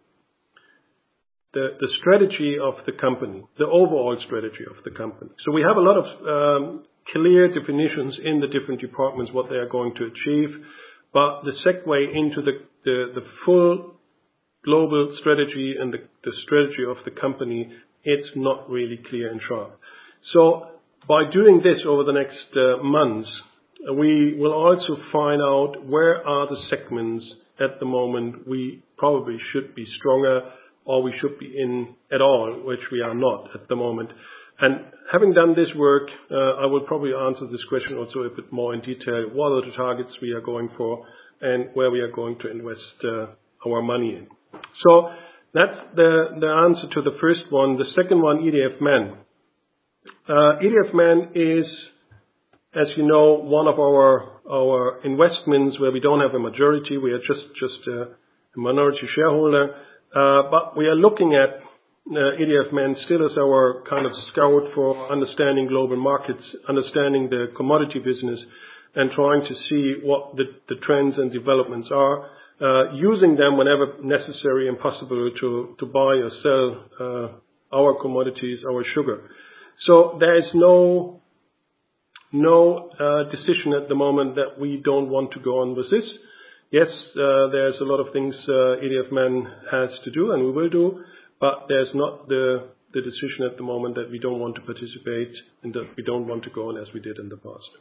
the, the strategy of the company, the overall strategy of the company. So we have a lot of um, clear definitions in the different departments, what they are going to achieve, but the segue into the, the, the full global strategy and the, the strategy of the company, it's not really clear and sharp. So by doing this over the next uh, months, we will also find out where are the segments at the moment we probably should be stronger or we should be in at all, which we are not at the moment. And having done this work, uh, I will probably answer this question also a bit more in detail. What are the targets we are going for and where we are going to invest uh, our money in? So that's the, the answer to the first one. The second one, E D F Man. Uh, E D F Man is, as you know, one of our our investments where we don't have a majority. We are just just a, a minority shareholder, uh, but we are looking at uh, E D F Man still as our kind of scout for understanding global markets, understanding the commodity business, and trying to see what the, the trends and developments are. Uh, using them whenever necessary and possible to, to buy or sell uh, our commodities, our sugar. So there is no no uh, decision at the moment that we don't want to go on with this. Yes, uh, there's a lot of things uh, E D F Man has to do and we will do, but there's not the the decision at the moment that we don't want to participate and that we don't want to go on as we did in the past.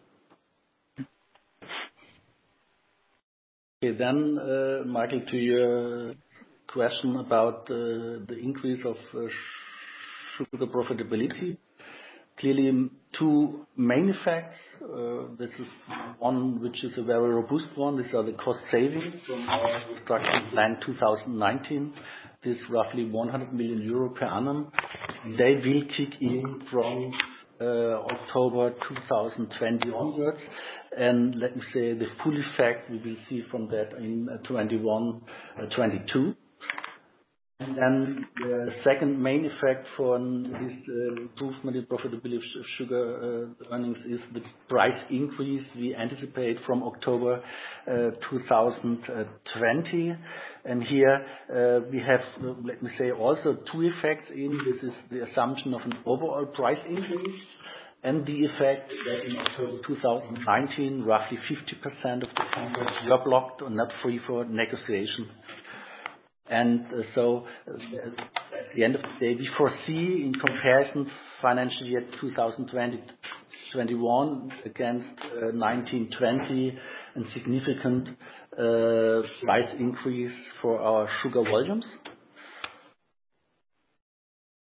Okay, then, uh, Michael, to your question about uh, the increase of uh, sugar profitability. Clearly, two main effects. Uh, this is one which is a very robust one. These are the cost savings from our restructuring plan two thousand nineteen. This is roughly one hundred million euro per annum. They will kick in from uh, October two thousand twenty onwards. And let me say the full effect we will see from that in twenty-one, twenty-two. And then the second main effect for this uh, improvement in profitability of sugar uh, earnings is the price increase we anticipate from October uh, two thousand twenty. And here uh, we have, uh, let me say, also two effects in. This is the assumption of an overall price increase, and the effect that in October two thousand nineteen, roughly fifty percent of the contracts were blocked or not free for negotiation. And uh, so uh, at the end of the day, we foresee in comparison financial year two thousand twenty twenty-one against uh, nineteen twenty a significant uh, price increase for our sugar volumes.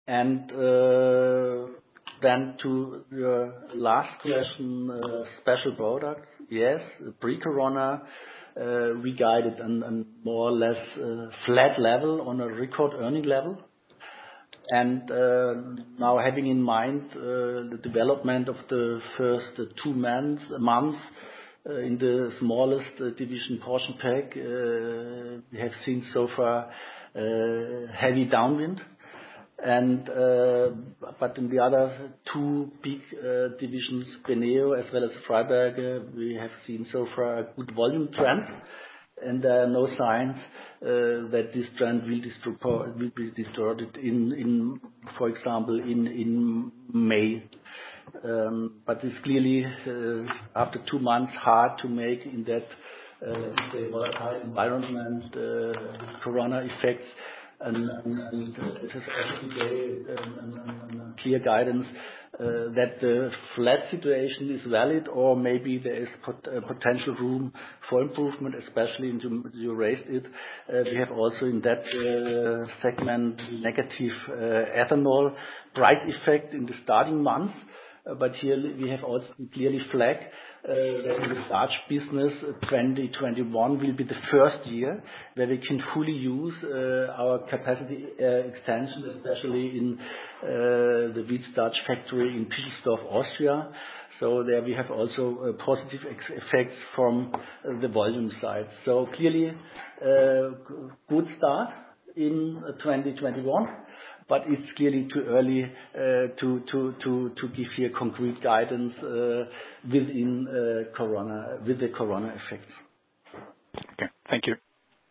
And uh, then to your last question, uh, special products. Yes, pre-corona, uh, we guided on, on more or less uh, flat level on a record earning level. And uh, now having in mind uh, the development of the first uh, two months, months uh, in the smallest uh, division portion pack, uh, we have seen so far uh, heavy downwind. And uh, but in the other two big uh, divisions, Beneo as well as Freiberger, we have seen so far a good volume trend, and there are no signs uh, that this trend will, distrupor- will be distorted in, in, for example, in in May. Um, but it's clearly uh, after two months hard to make in that uh, say volatile environment uh, with Corona effects. And, and, and it is also today um, clear guidance uh, that the flat situation is valid, or maybe there is pot- uh, potential room for improvement, especially in you, you raised it. Uh, we have also in that uh, segment negative uh, ethanol price effect in the starting months, uh, but here we have also clearly flagged Uh, that in the starch business, uh, twenty twenty-one will be the first year where we can fully use uh, our capacity uh, extension, especially in uh, the wheat starch factory in Pischelsdorf, Austria. So there we have also uh, positive ex- effects from uh, the volume side. So clearly, uh, g- good start in uh, twenty twenty-one. But it's clearly too early uh, to to to to give here concrete guidance uh, within uh, Corona with the Corona effects. Okay, thank you.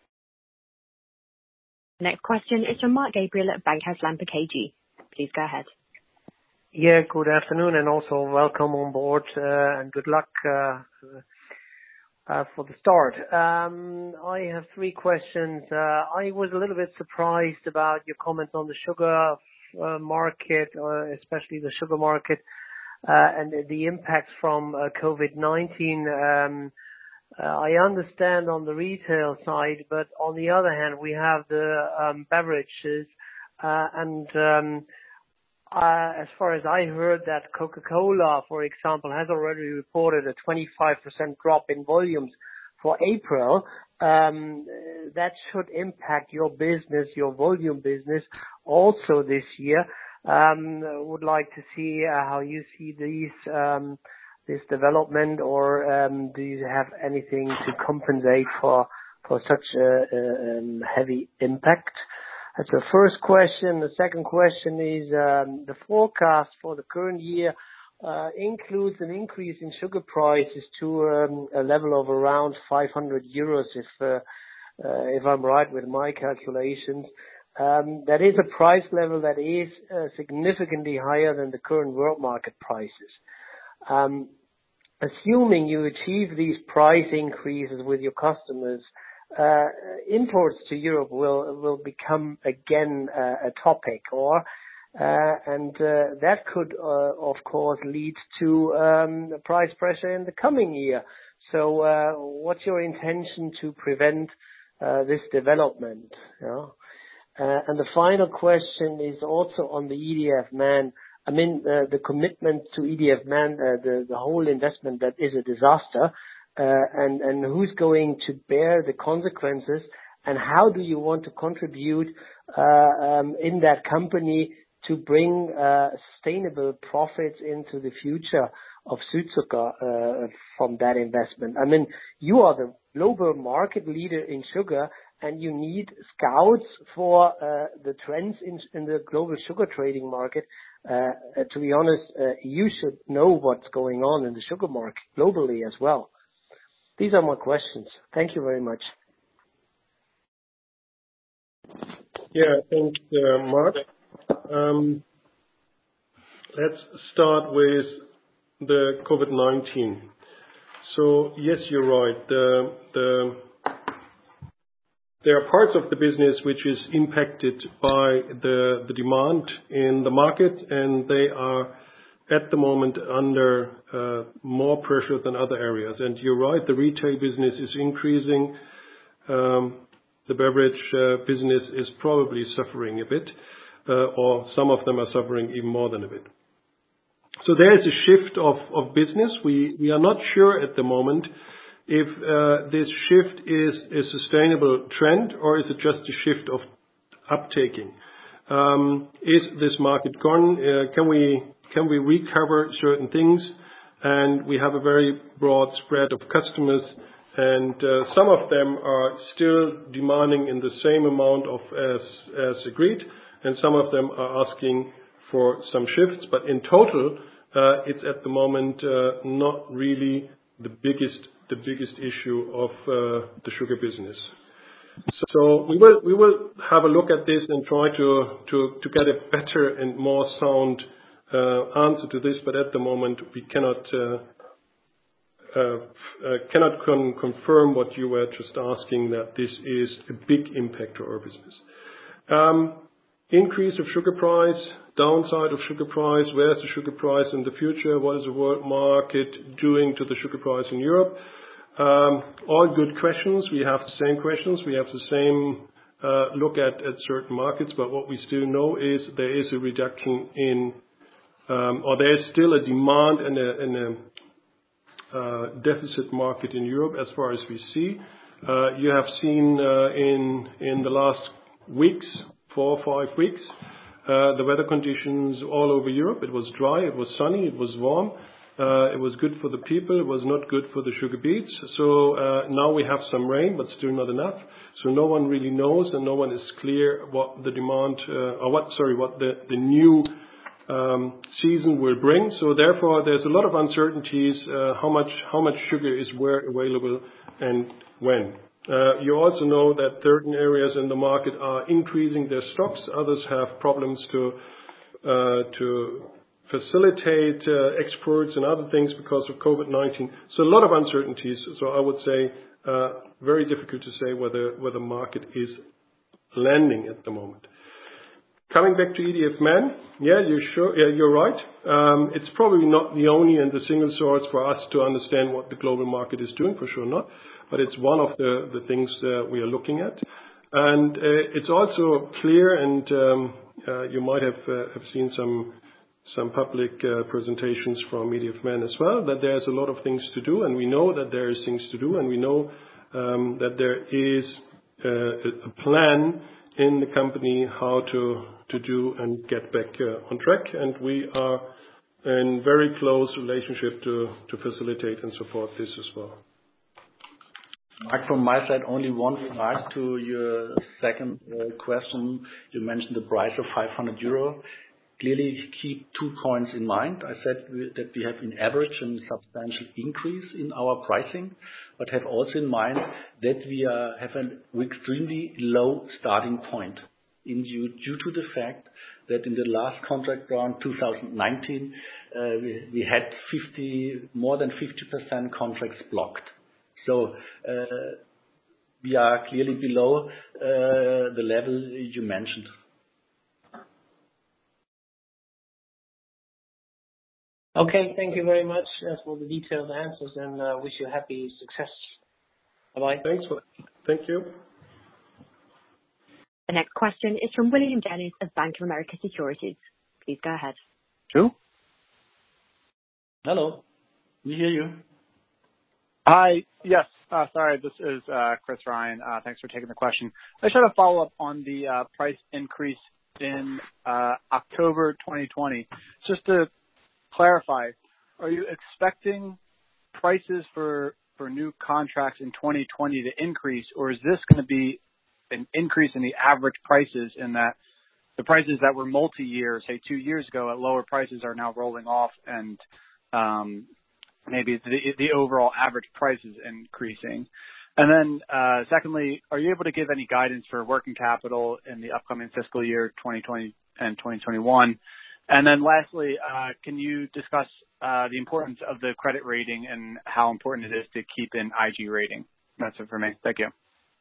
Next question is from Mark Gabriel at Bankhaus Lampe K G. Please go ahead. Yeah, good afternoon, and also welcome on board, uh, and good luck uh, uh, for the start. Um, I have three questions. Uh, I was a little bit surprised about your comments on the sugar uh, market, uh, especially the sugar market, uh, and the impact from uh, COVID nineteen. Um, uh, I understand on the retail side, but on the other hand, we have the um, beverages, uh, and um, Uh, as far as I heard, that Coca-Cola, for example, has already reported a twenty-five percent drop in volumes for April. Um, that should impact your business, your volume business, also this year. Um, would like to see uh, how you see these, um, this development, or um, do you have anything to compensate for for such a, a um, heavy impact? That's the first question. The second question is um, the forecast for the current year uh, includes an increase in sugar prices to um, a level of around five hundred euros, if uh, uh, if I'm right with my calculations. Um, that is a price level that is uh, significantly higher than the current world market prices. Um, assuming you achieve these price increases with your customers, Uh, imports to Europe will will become again uh, a topic, or uh, and uh, that could, uh, of course, lead to um, price pressure in the coming year. So, uh, what's your intention to prevent uh, this development? You know? uh, and the final question is also on the E D F Man. I mean, uh, the commitment to E D F Man, uh, the the whole investment, that is a disaster. Uh, and, and who's going to bear the consequences, and how do you want to contribute uh, um, in that company to bring uh, sustainable profits into the future of Südzucker uh, from that investment? I mean, you are the global market leader in sugar, and you need scouts for uh, the trends in, in the global sugar trading market. Uh, uh, to be honest, uh, you should know what's going on in the sugar market globally as well. These are my questions. Thank you very much. Yeah, thanks, uh, Mark. Um, let's start with the COVID nineteen. So yes, you're right. The, the, there are parts of the business which is impacted by the, the demand in the market, and they are at the moment under uh, more pressure than other areas. And you're right, the retail business is increasing. Um, the beverage uh, business is probably suffering a bit. uh, or some of them are suffering even more than a bit. So there is a shift of, of business. We, we are not sure at the moment if uh, this shift is a sustainable trend or is it just a shift of uptaking. Um, is this market gone? Uh, can we can we recover certain things? And we have a very broad spread of customers, and uh, some of them are still demanding in the same amount of as as agreed, and some of them are asking for some shifts. But in total, uh, it's at the moment uh, not really the biggest the biggest issue of uh, the sugar business. So we will we will have a look at this and try to to to get a better and more sound uh, answer to this. But at the moment, we cannot uh, uh, uh, cannot con- confirm what you were just asking, that this is a big impact to our business. Um, increase of sugar price, downside of sugar price. Where's the sugar price in the future? What is the world market doing to the sugar price in Europe? Um, all good questions. We have the same questions. We have the same uh, look at, at certain markets, but what we still know is there is a reduction in, um, or there is still a demand and a, and a uh, deficit market in Europe as far as we see. Uh, you have seen uh, in in the last weeks, four or five weeks, uh, the weather conditions all over Europe. It was dry, it was sunny, it was warm. Uh, it was good for the people. It was not good for the sugar beets. So uh, now we have some rain, but still not enough. So no one really knows, and no one is clear what the demand, uh, or what, sorry, what the, the new um, season will bring. So therefore, there's a lot of uncertainties. Uh, how much how much sugar is where available and when. Uh, you also know that certain areas in the market are increasing their stocks. Others have problems to uh, to facilitate uh, exports and other things because of COVID nineteen. So a lot of uncertainties. So I would say uh, very difficult to say whether whether the market is landing at the moment. Coming back to E D F Man, yeah, you're sure, yeah, you're right. Um, it's probably not the only and the single source for us to understand what the global market is doing, for sure not. But it's one of the the things uh, we are looking at, and uh, it's also clear, and um, uh, you might have uh, have seen some. some public uh, presentations from E D F Man as well, that there's a lot of things to do, and we know that there is things to do, and we know um, that there is uh, a plan in the company how to to do and get back uh, on track, and we are in very close relationship to to facilitate and support this as well. Mark, from my side, only one remark to your second uh, question. You mentioned the price of five hundred euro. Clearly keep two points in mind. I said we, that we have in average a substantial increase in our pricing, but have also in mind that we are, have an extremely low starting point in due, due to the fact that in the last contract round, two thousand nineteen, uh, we, we had fifty, more than fifty percent contracts blocked. So uh, we are clearly below uh, the level you mentioned. Okay, thank you very much uh, for the detailed answers, and uh, wish you happy success. Bye-bye. Thanks for that. Thank you. The next question is from William Dennis of Bank of America Securities. Please go ahead. Who? Hello, we hear you. Hi. Yes. Uh, sorry, this is uh, Chris Ryan. Uh, thanks for taking the question. I just had a follow-up on the uh, price increase in uh, October twenty twenty. Just to clarify, are you expecting prices for, for new contracts in twenty twenty to increase, or is this going to be an increase in the average prices in that the prices that were multi-year, say two years ago at lower prices, are now rolling off, and um, maybe the, the overall average price is increasing? And then uh, secondly, are you able to give any guidance for working capital in the upcoming fiscal year twenty twenty and twenty twenty-one? And then lastly, uh, can you discuss uh, the importance of the credit rating and how important it is to keep an I G rating? That's it for me. Thank you.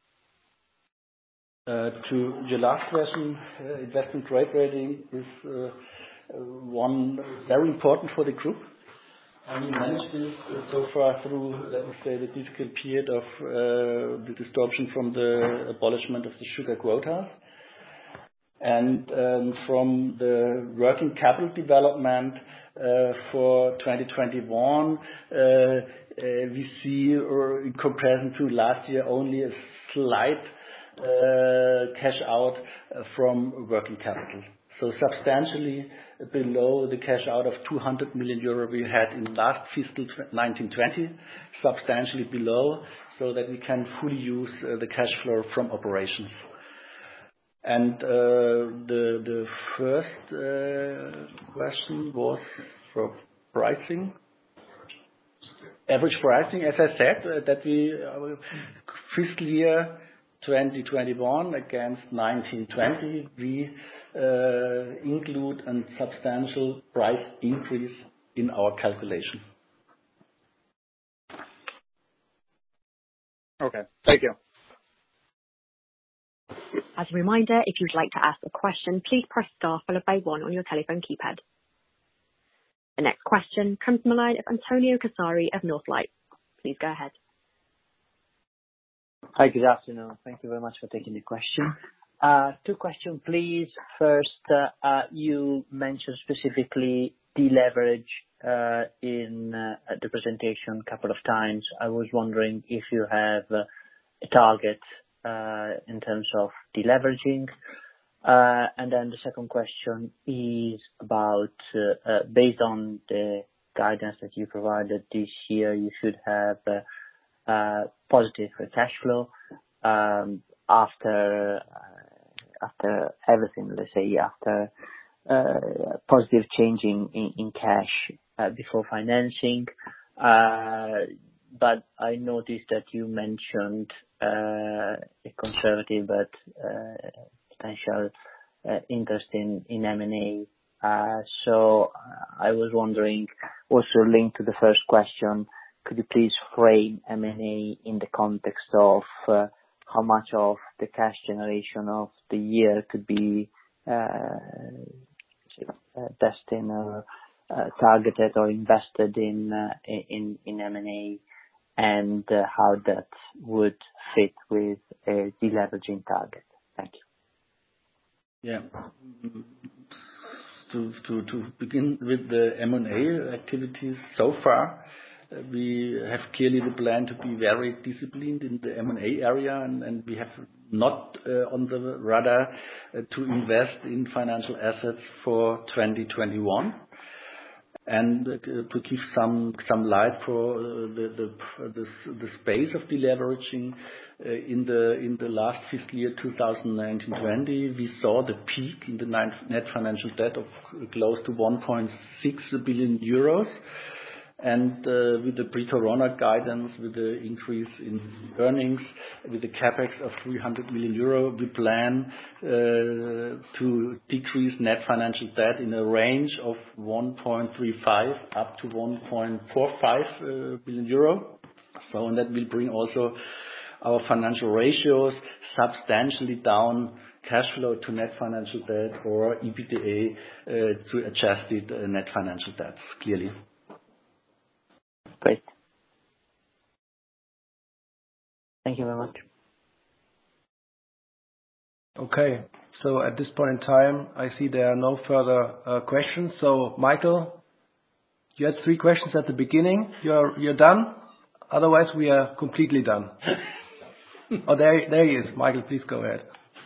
Uh, to your last question, uh, investment grade rating is uh, one very important for the group. And we managed this uh, so far through, let me say, the difficult period of uh, the disruption from the abolishment of the sugar quotas. And um, from the working capital development uh, for twenty twenty-one, uh, uh, we see, or in comparison to last year, only a slight uh, cash out uh, from working capital. So substantially below the cash out of two hundred million euro we had in last fiscal nineteen twenty, substantially below, so that we can fully use uh, the cash flow from operations. And uh, the the first uh, question was for pricing. Average pricing, as I said, uh, that we uh, fiscal year twenty twenty-one against nineteen twenty, we uh, include a substantial price increase in our calculation. Okay, thank you. As a reminder, if you'd like to ask a question, please press star followed by one on your telephone keypad. The next question comes from the line of Antonio Casari of Northlight. Please go ahead. Hi, good afternoon. Thank you very much for taking the question. Uh, two questions, please. First, uh, uh, you mentioned specifically deleverage uh, in uh, the presentation a couple of times. I was wondering if you have uh, a target uh, in terms of deleveraging. Uh, and then the second question is about, uh, uh, based on the guidance that you provided this year, you should have uh, uh, positive cash flow um, after uh, after everything, let's say, after uh, positive change in, in, in cash uh, before financing. Uh, but I noticed that you mentioned uh, a conservative but uh, potential uh, interest in, in M and A. Uh, so I was wondering, also linked to the first question, could you please frame M and A in the context of uh, how much of the cash generation of the year could be uh, destined or uh, targeted or invested in uh, in in M and A, and uh, how that would fit with a deleveraging target? Thank you. Yeah. To to to begin with the M and A activities so far, uh, we have clearly the plan to be very disciplined in the M and A area, and, and we have not uh, on the radar uh, to invest in financial assets for twenty twenty-one. And uh, to give some some light for uh, the, the the the space of deleveraging uh, in the in the last fiscal year twenty nineteen twenty, we saw the peak in the net financial debt of close to one point six billion euros. And uh, with the pre-corona guidance, with the increase in earnings, with the capex of three hundred million euro, we plan uh, to decrease net financial debt in a range of one point three five up to one point four five uh, billion euro. So, and that will bring also our financial ratios substantially down, cash flow to net financial debt or EBITDA uh, to adjusted uh, net financial debts, clearly. Great. Thank you very much. Okay. So at this point in time, I see there are no further uh, questions. So Michael, you had three questions at the beginning. You're you're done. Otherwise, we are completely done. Oh, there there he is. Michael, please go ahead.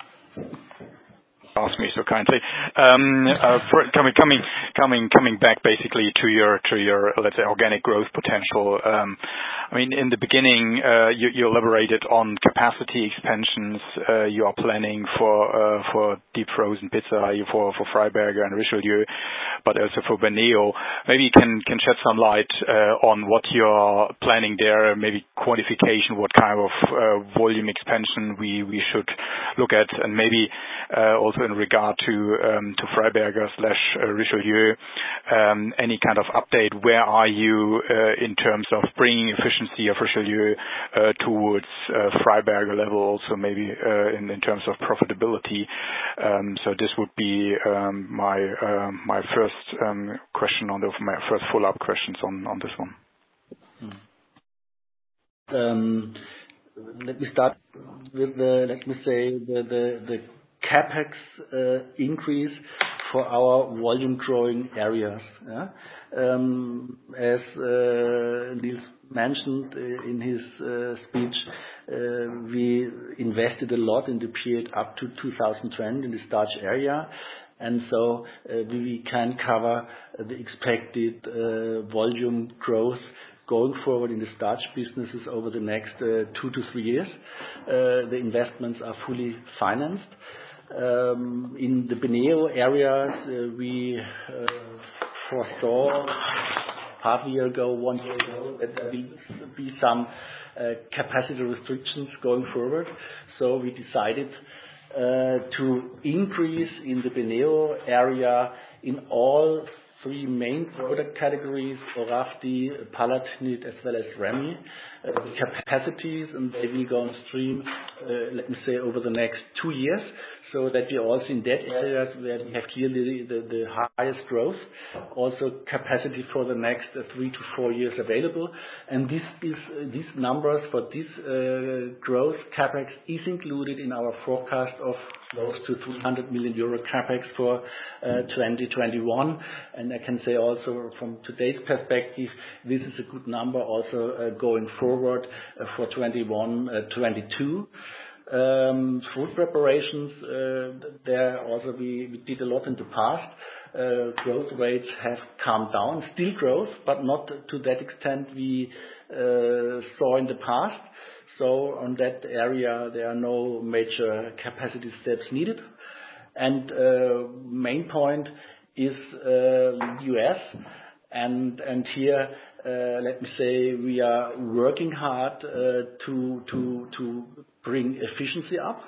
Asked me so kindly. Um, uh, for, coming, coming, coming, coming back basically to your, to your, let's say, organic growth potential. Um, I mean, in the beginning, uh, you, you elaborated on capacity expansions. Uh, you are planning for, uh, for deep frozen pizza, for, for Freiberger and Richelieu, but also for Beneo. Maybe you can, can shed some light, uh, on what you're planning there, maybe quantification, what kind of, uh, volume expansion we, we should look at, and maybe, uh, also in regard to um, to Freiberger slash uh, Richelieu, um, any kind of update? Where are you uh, in terms of bringing efficiency of Richelieu uh, towards uh, Freiberger level? Also, maybe uh, in, in terms of profitability. Um, so this would be um, my uh, my first um, question on the my first follow up questions on on this one. Um, let me start with the let me say the the, the CapEx uh, increase for our volume growing areas. Yeah? Um, as uh, Nils mentioned uh, in his uh, speech, uh, we invested a lot in the period up to two thousand twenty in the starch area, and so uh, we can cover the expected uh, volume growth going forward in the starch businesses over the next uh, two to three years. Uh, the investments are fully financed. Um, in the Beneo areas, uh, we uh, foresaw half a year ago, one year ago, that there will be some uh, capacity restrictions going forward. So we decided uh, to increase in the Beneo area in all three main product categories, Orafti, Palatinate, as well as Remy, uh, the capacities, and they will go on stream, uh, let me say, over the next two years. So that we also in that areas where we have clearly the, the highest growth, also capacity for the next uh, three to four years available. And this is uh, these numbers for this uh, growth CapEx is included in our forecast of close to three hundred million euro CapEx for uh, twenty twenty-one. And I can say also from today's perspective, this is a good number also uh, going forward uh, for twenty-one, twenty-two. Um, food preparations, uh, there also we, we did a lot in the past. Uh, growth rates have calmed down, still growth, but not to that extent we uh, saw in the past. So on that area, there are no major capacity steps needed. And uh, main point is uh, U S, and and here uh, let me say we are working hard uh, to to to bring efficiency up,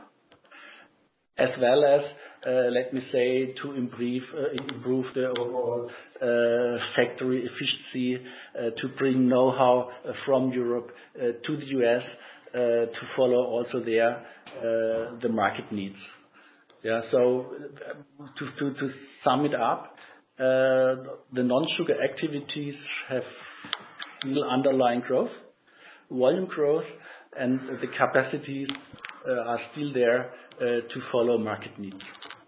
as well as, uh, let me say, to improve, uh, improve the overall uh, factory efficiency, uh, to bring know-how uh, from Europe uh, to the U S uh, to follow also there uh, the market needs. Yeah. So uh, to, to, to sum it up, uh, the non-sugar activities have still underlying growth, volume growth, and the capacities uh, are still there uh, to follow market needs.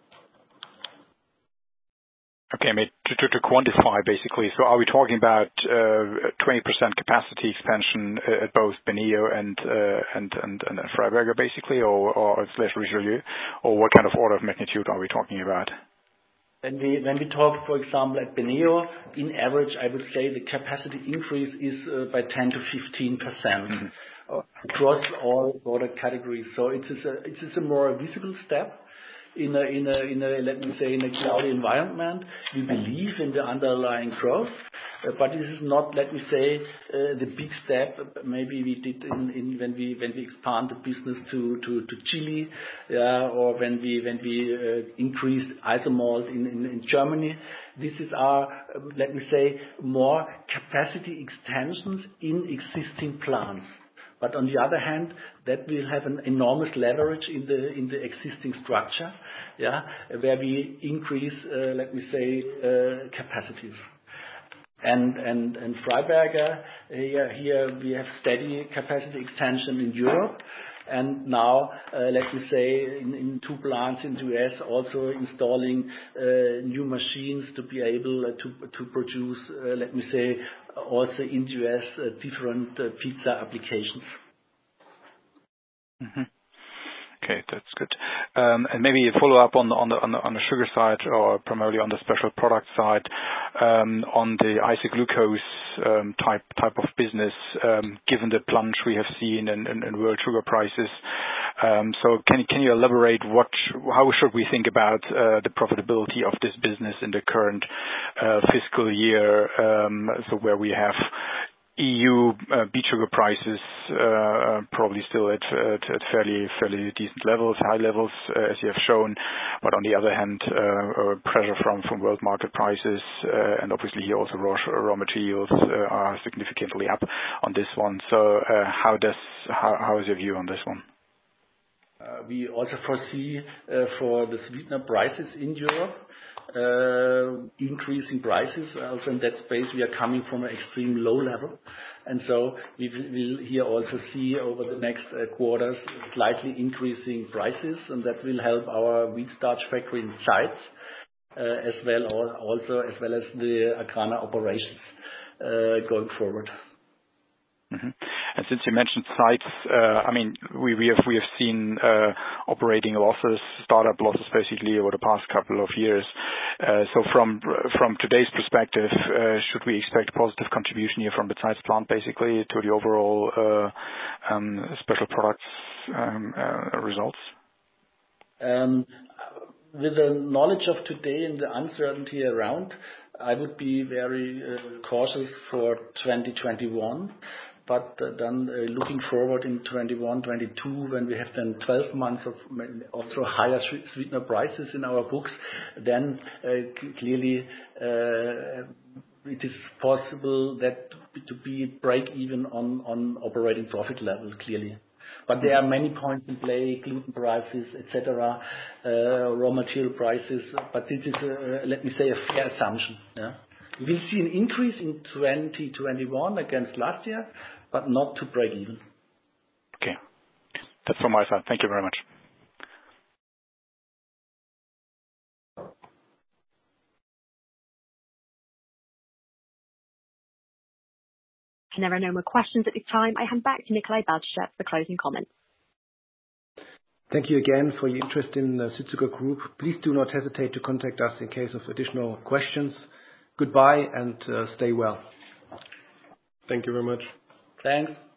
Okay, mate, to, to, to quantify basically, so are we talking about uh, twenty percent capacity expansion uh, at both Beneo and uh, and, and, and Freiberger basically, or, or slash Richelieu, or what kind of order of magnitude are we talking about? When we when we talk, for example, at Beneo, in average, I would say the capacity increase is uh, by ten to fifteen percent. Mm-hmm. Across all product categories. So it is a it is a more visible step in a, in a, in a let me say, in a cloudy environment. We believe in the underlying growth, uh, but this is not, let me say, uh, the big step maybe we did in, in when we when we expand the business to to, to Chile, yeah, or when we when we uh, increased isomalt in, in, in Germany. This is our, uh, let me say, more capacity extensions in existing plants. But on the other hand, that will have an enormous leverage in the in the existing structure, yeah, where we increase, uh, let me say, uh, capacities. And and and Freiberger, here here we have steady capacity extension in Europe, and now uh, let me say in, in two plants in the U S also installing uh, new machines to be able uh, to to produce, uh, let me say, also in the U S uh, different uh, pizza applications. Mm-hmm. Okay, that's good. Um, and maybe a follow-up on the on the on the on the sugar side, or primarily on the special product side, um, on the isoglucose um, type type of business, um, given the plunge we have seen in, in, in world sugar prices. Um, so can can you elaborate what how should we think about uh, the profitability of this business in the current uh, fiscal year? Um, so where we have E U uh, beet sugar prices uh, probably still at, at, at fairly fairly decent levels, high levels, uh, as you have shown. But on the other hand, uh, uh, pressure from, from world market prices, uh, and obviously here also raw, raw materials uh, are significantly up on this one. So uh, how does how, how is your view on this one? Uh, we also foresee uh, for the sweetener prices in Europe uh, increasing prices. Also in that space, we are coming from an extreme low level. And so we will here also see over the next uh, quarters slightly increasing prices, and that will help our wheat starch factory in Zeitz, uh, as well or also as well as the Agrana operations uh, going forward. Mm-hmm. And since you mentioned sites, uh, I mean, we, we have we have seen uh, operating losses, startup losses, basically over the past couple of years. Uh, so from from today's perspective, uh, should we expect positive contribution here from the Zeitz plant, basically, to the overall uh, um, special products um, uh, results? Um, with the knowledge of today and the uncertainty around, I would be very uh, cautious for twenty twenty-one. But uh, then uh, looking forward in twenty-one, twenty-two, when we have then twelve months of also higher sweetener prices in our books, then uh, clearly uh, it is possible that to be break even on, on operating profit level, clearly. But there are many points in play, gluten prices, et cetera, uh, raw material prices. But this is, uh, let me say, a fair assumption. Yeah? We will see an increase in twenty twenty-one against last year, but not to break even. Okay. That's from my side. Thank you very much. And there are no more questions at this time. I hand back to Nikolai Baltruschat for closing comments. Thank you again for your interest in the Südzucker Group. Please do not hesitate to contact us in case of additional questions. Goodbye and uh, stay well. Thank you very much. Thanks.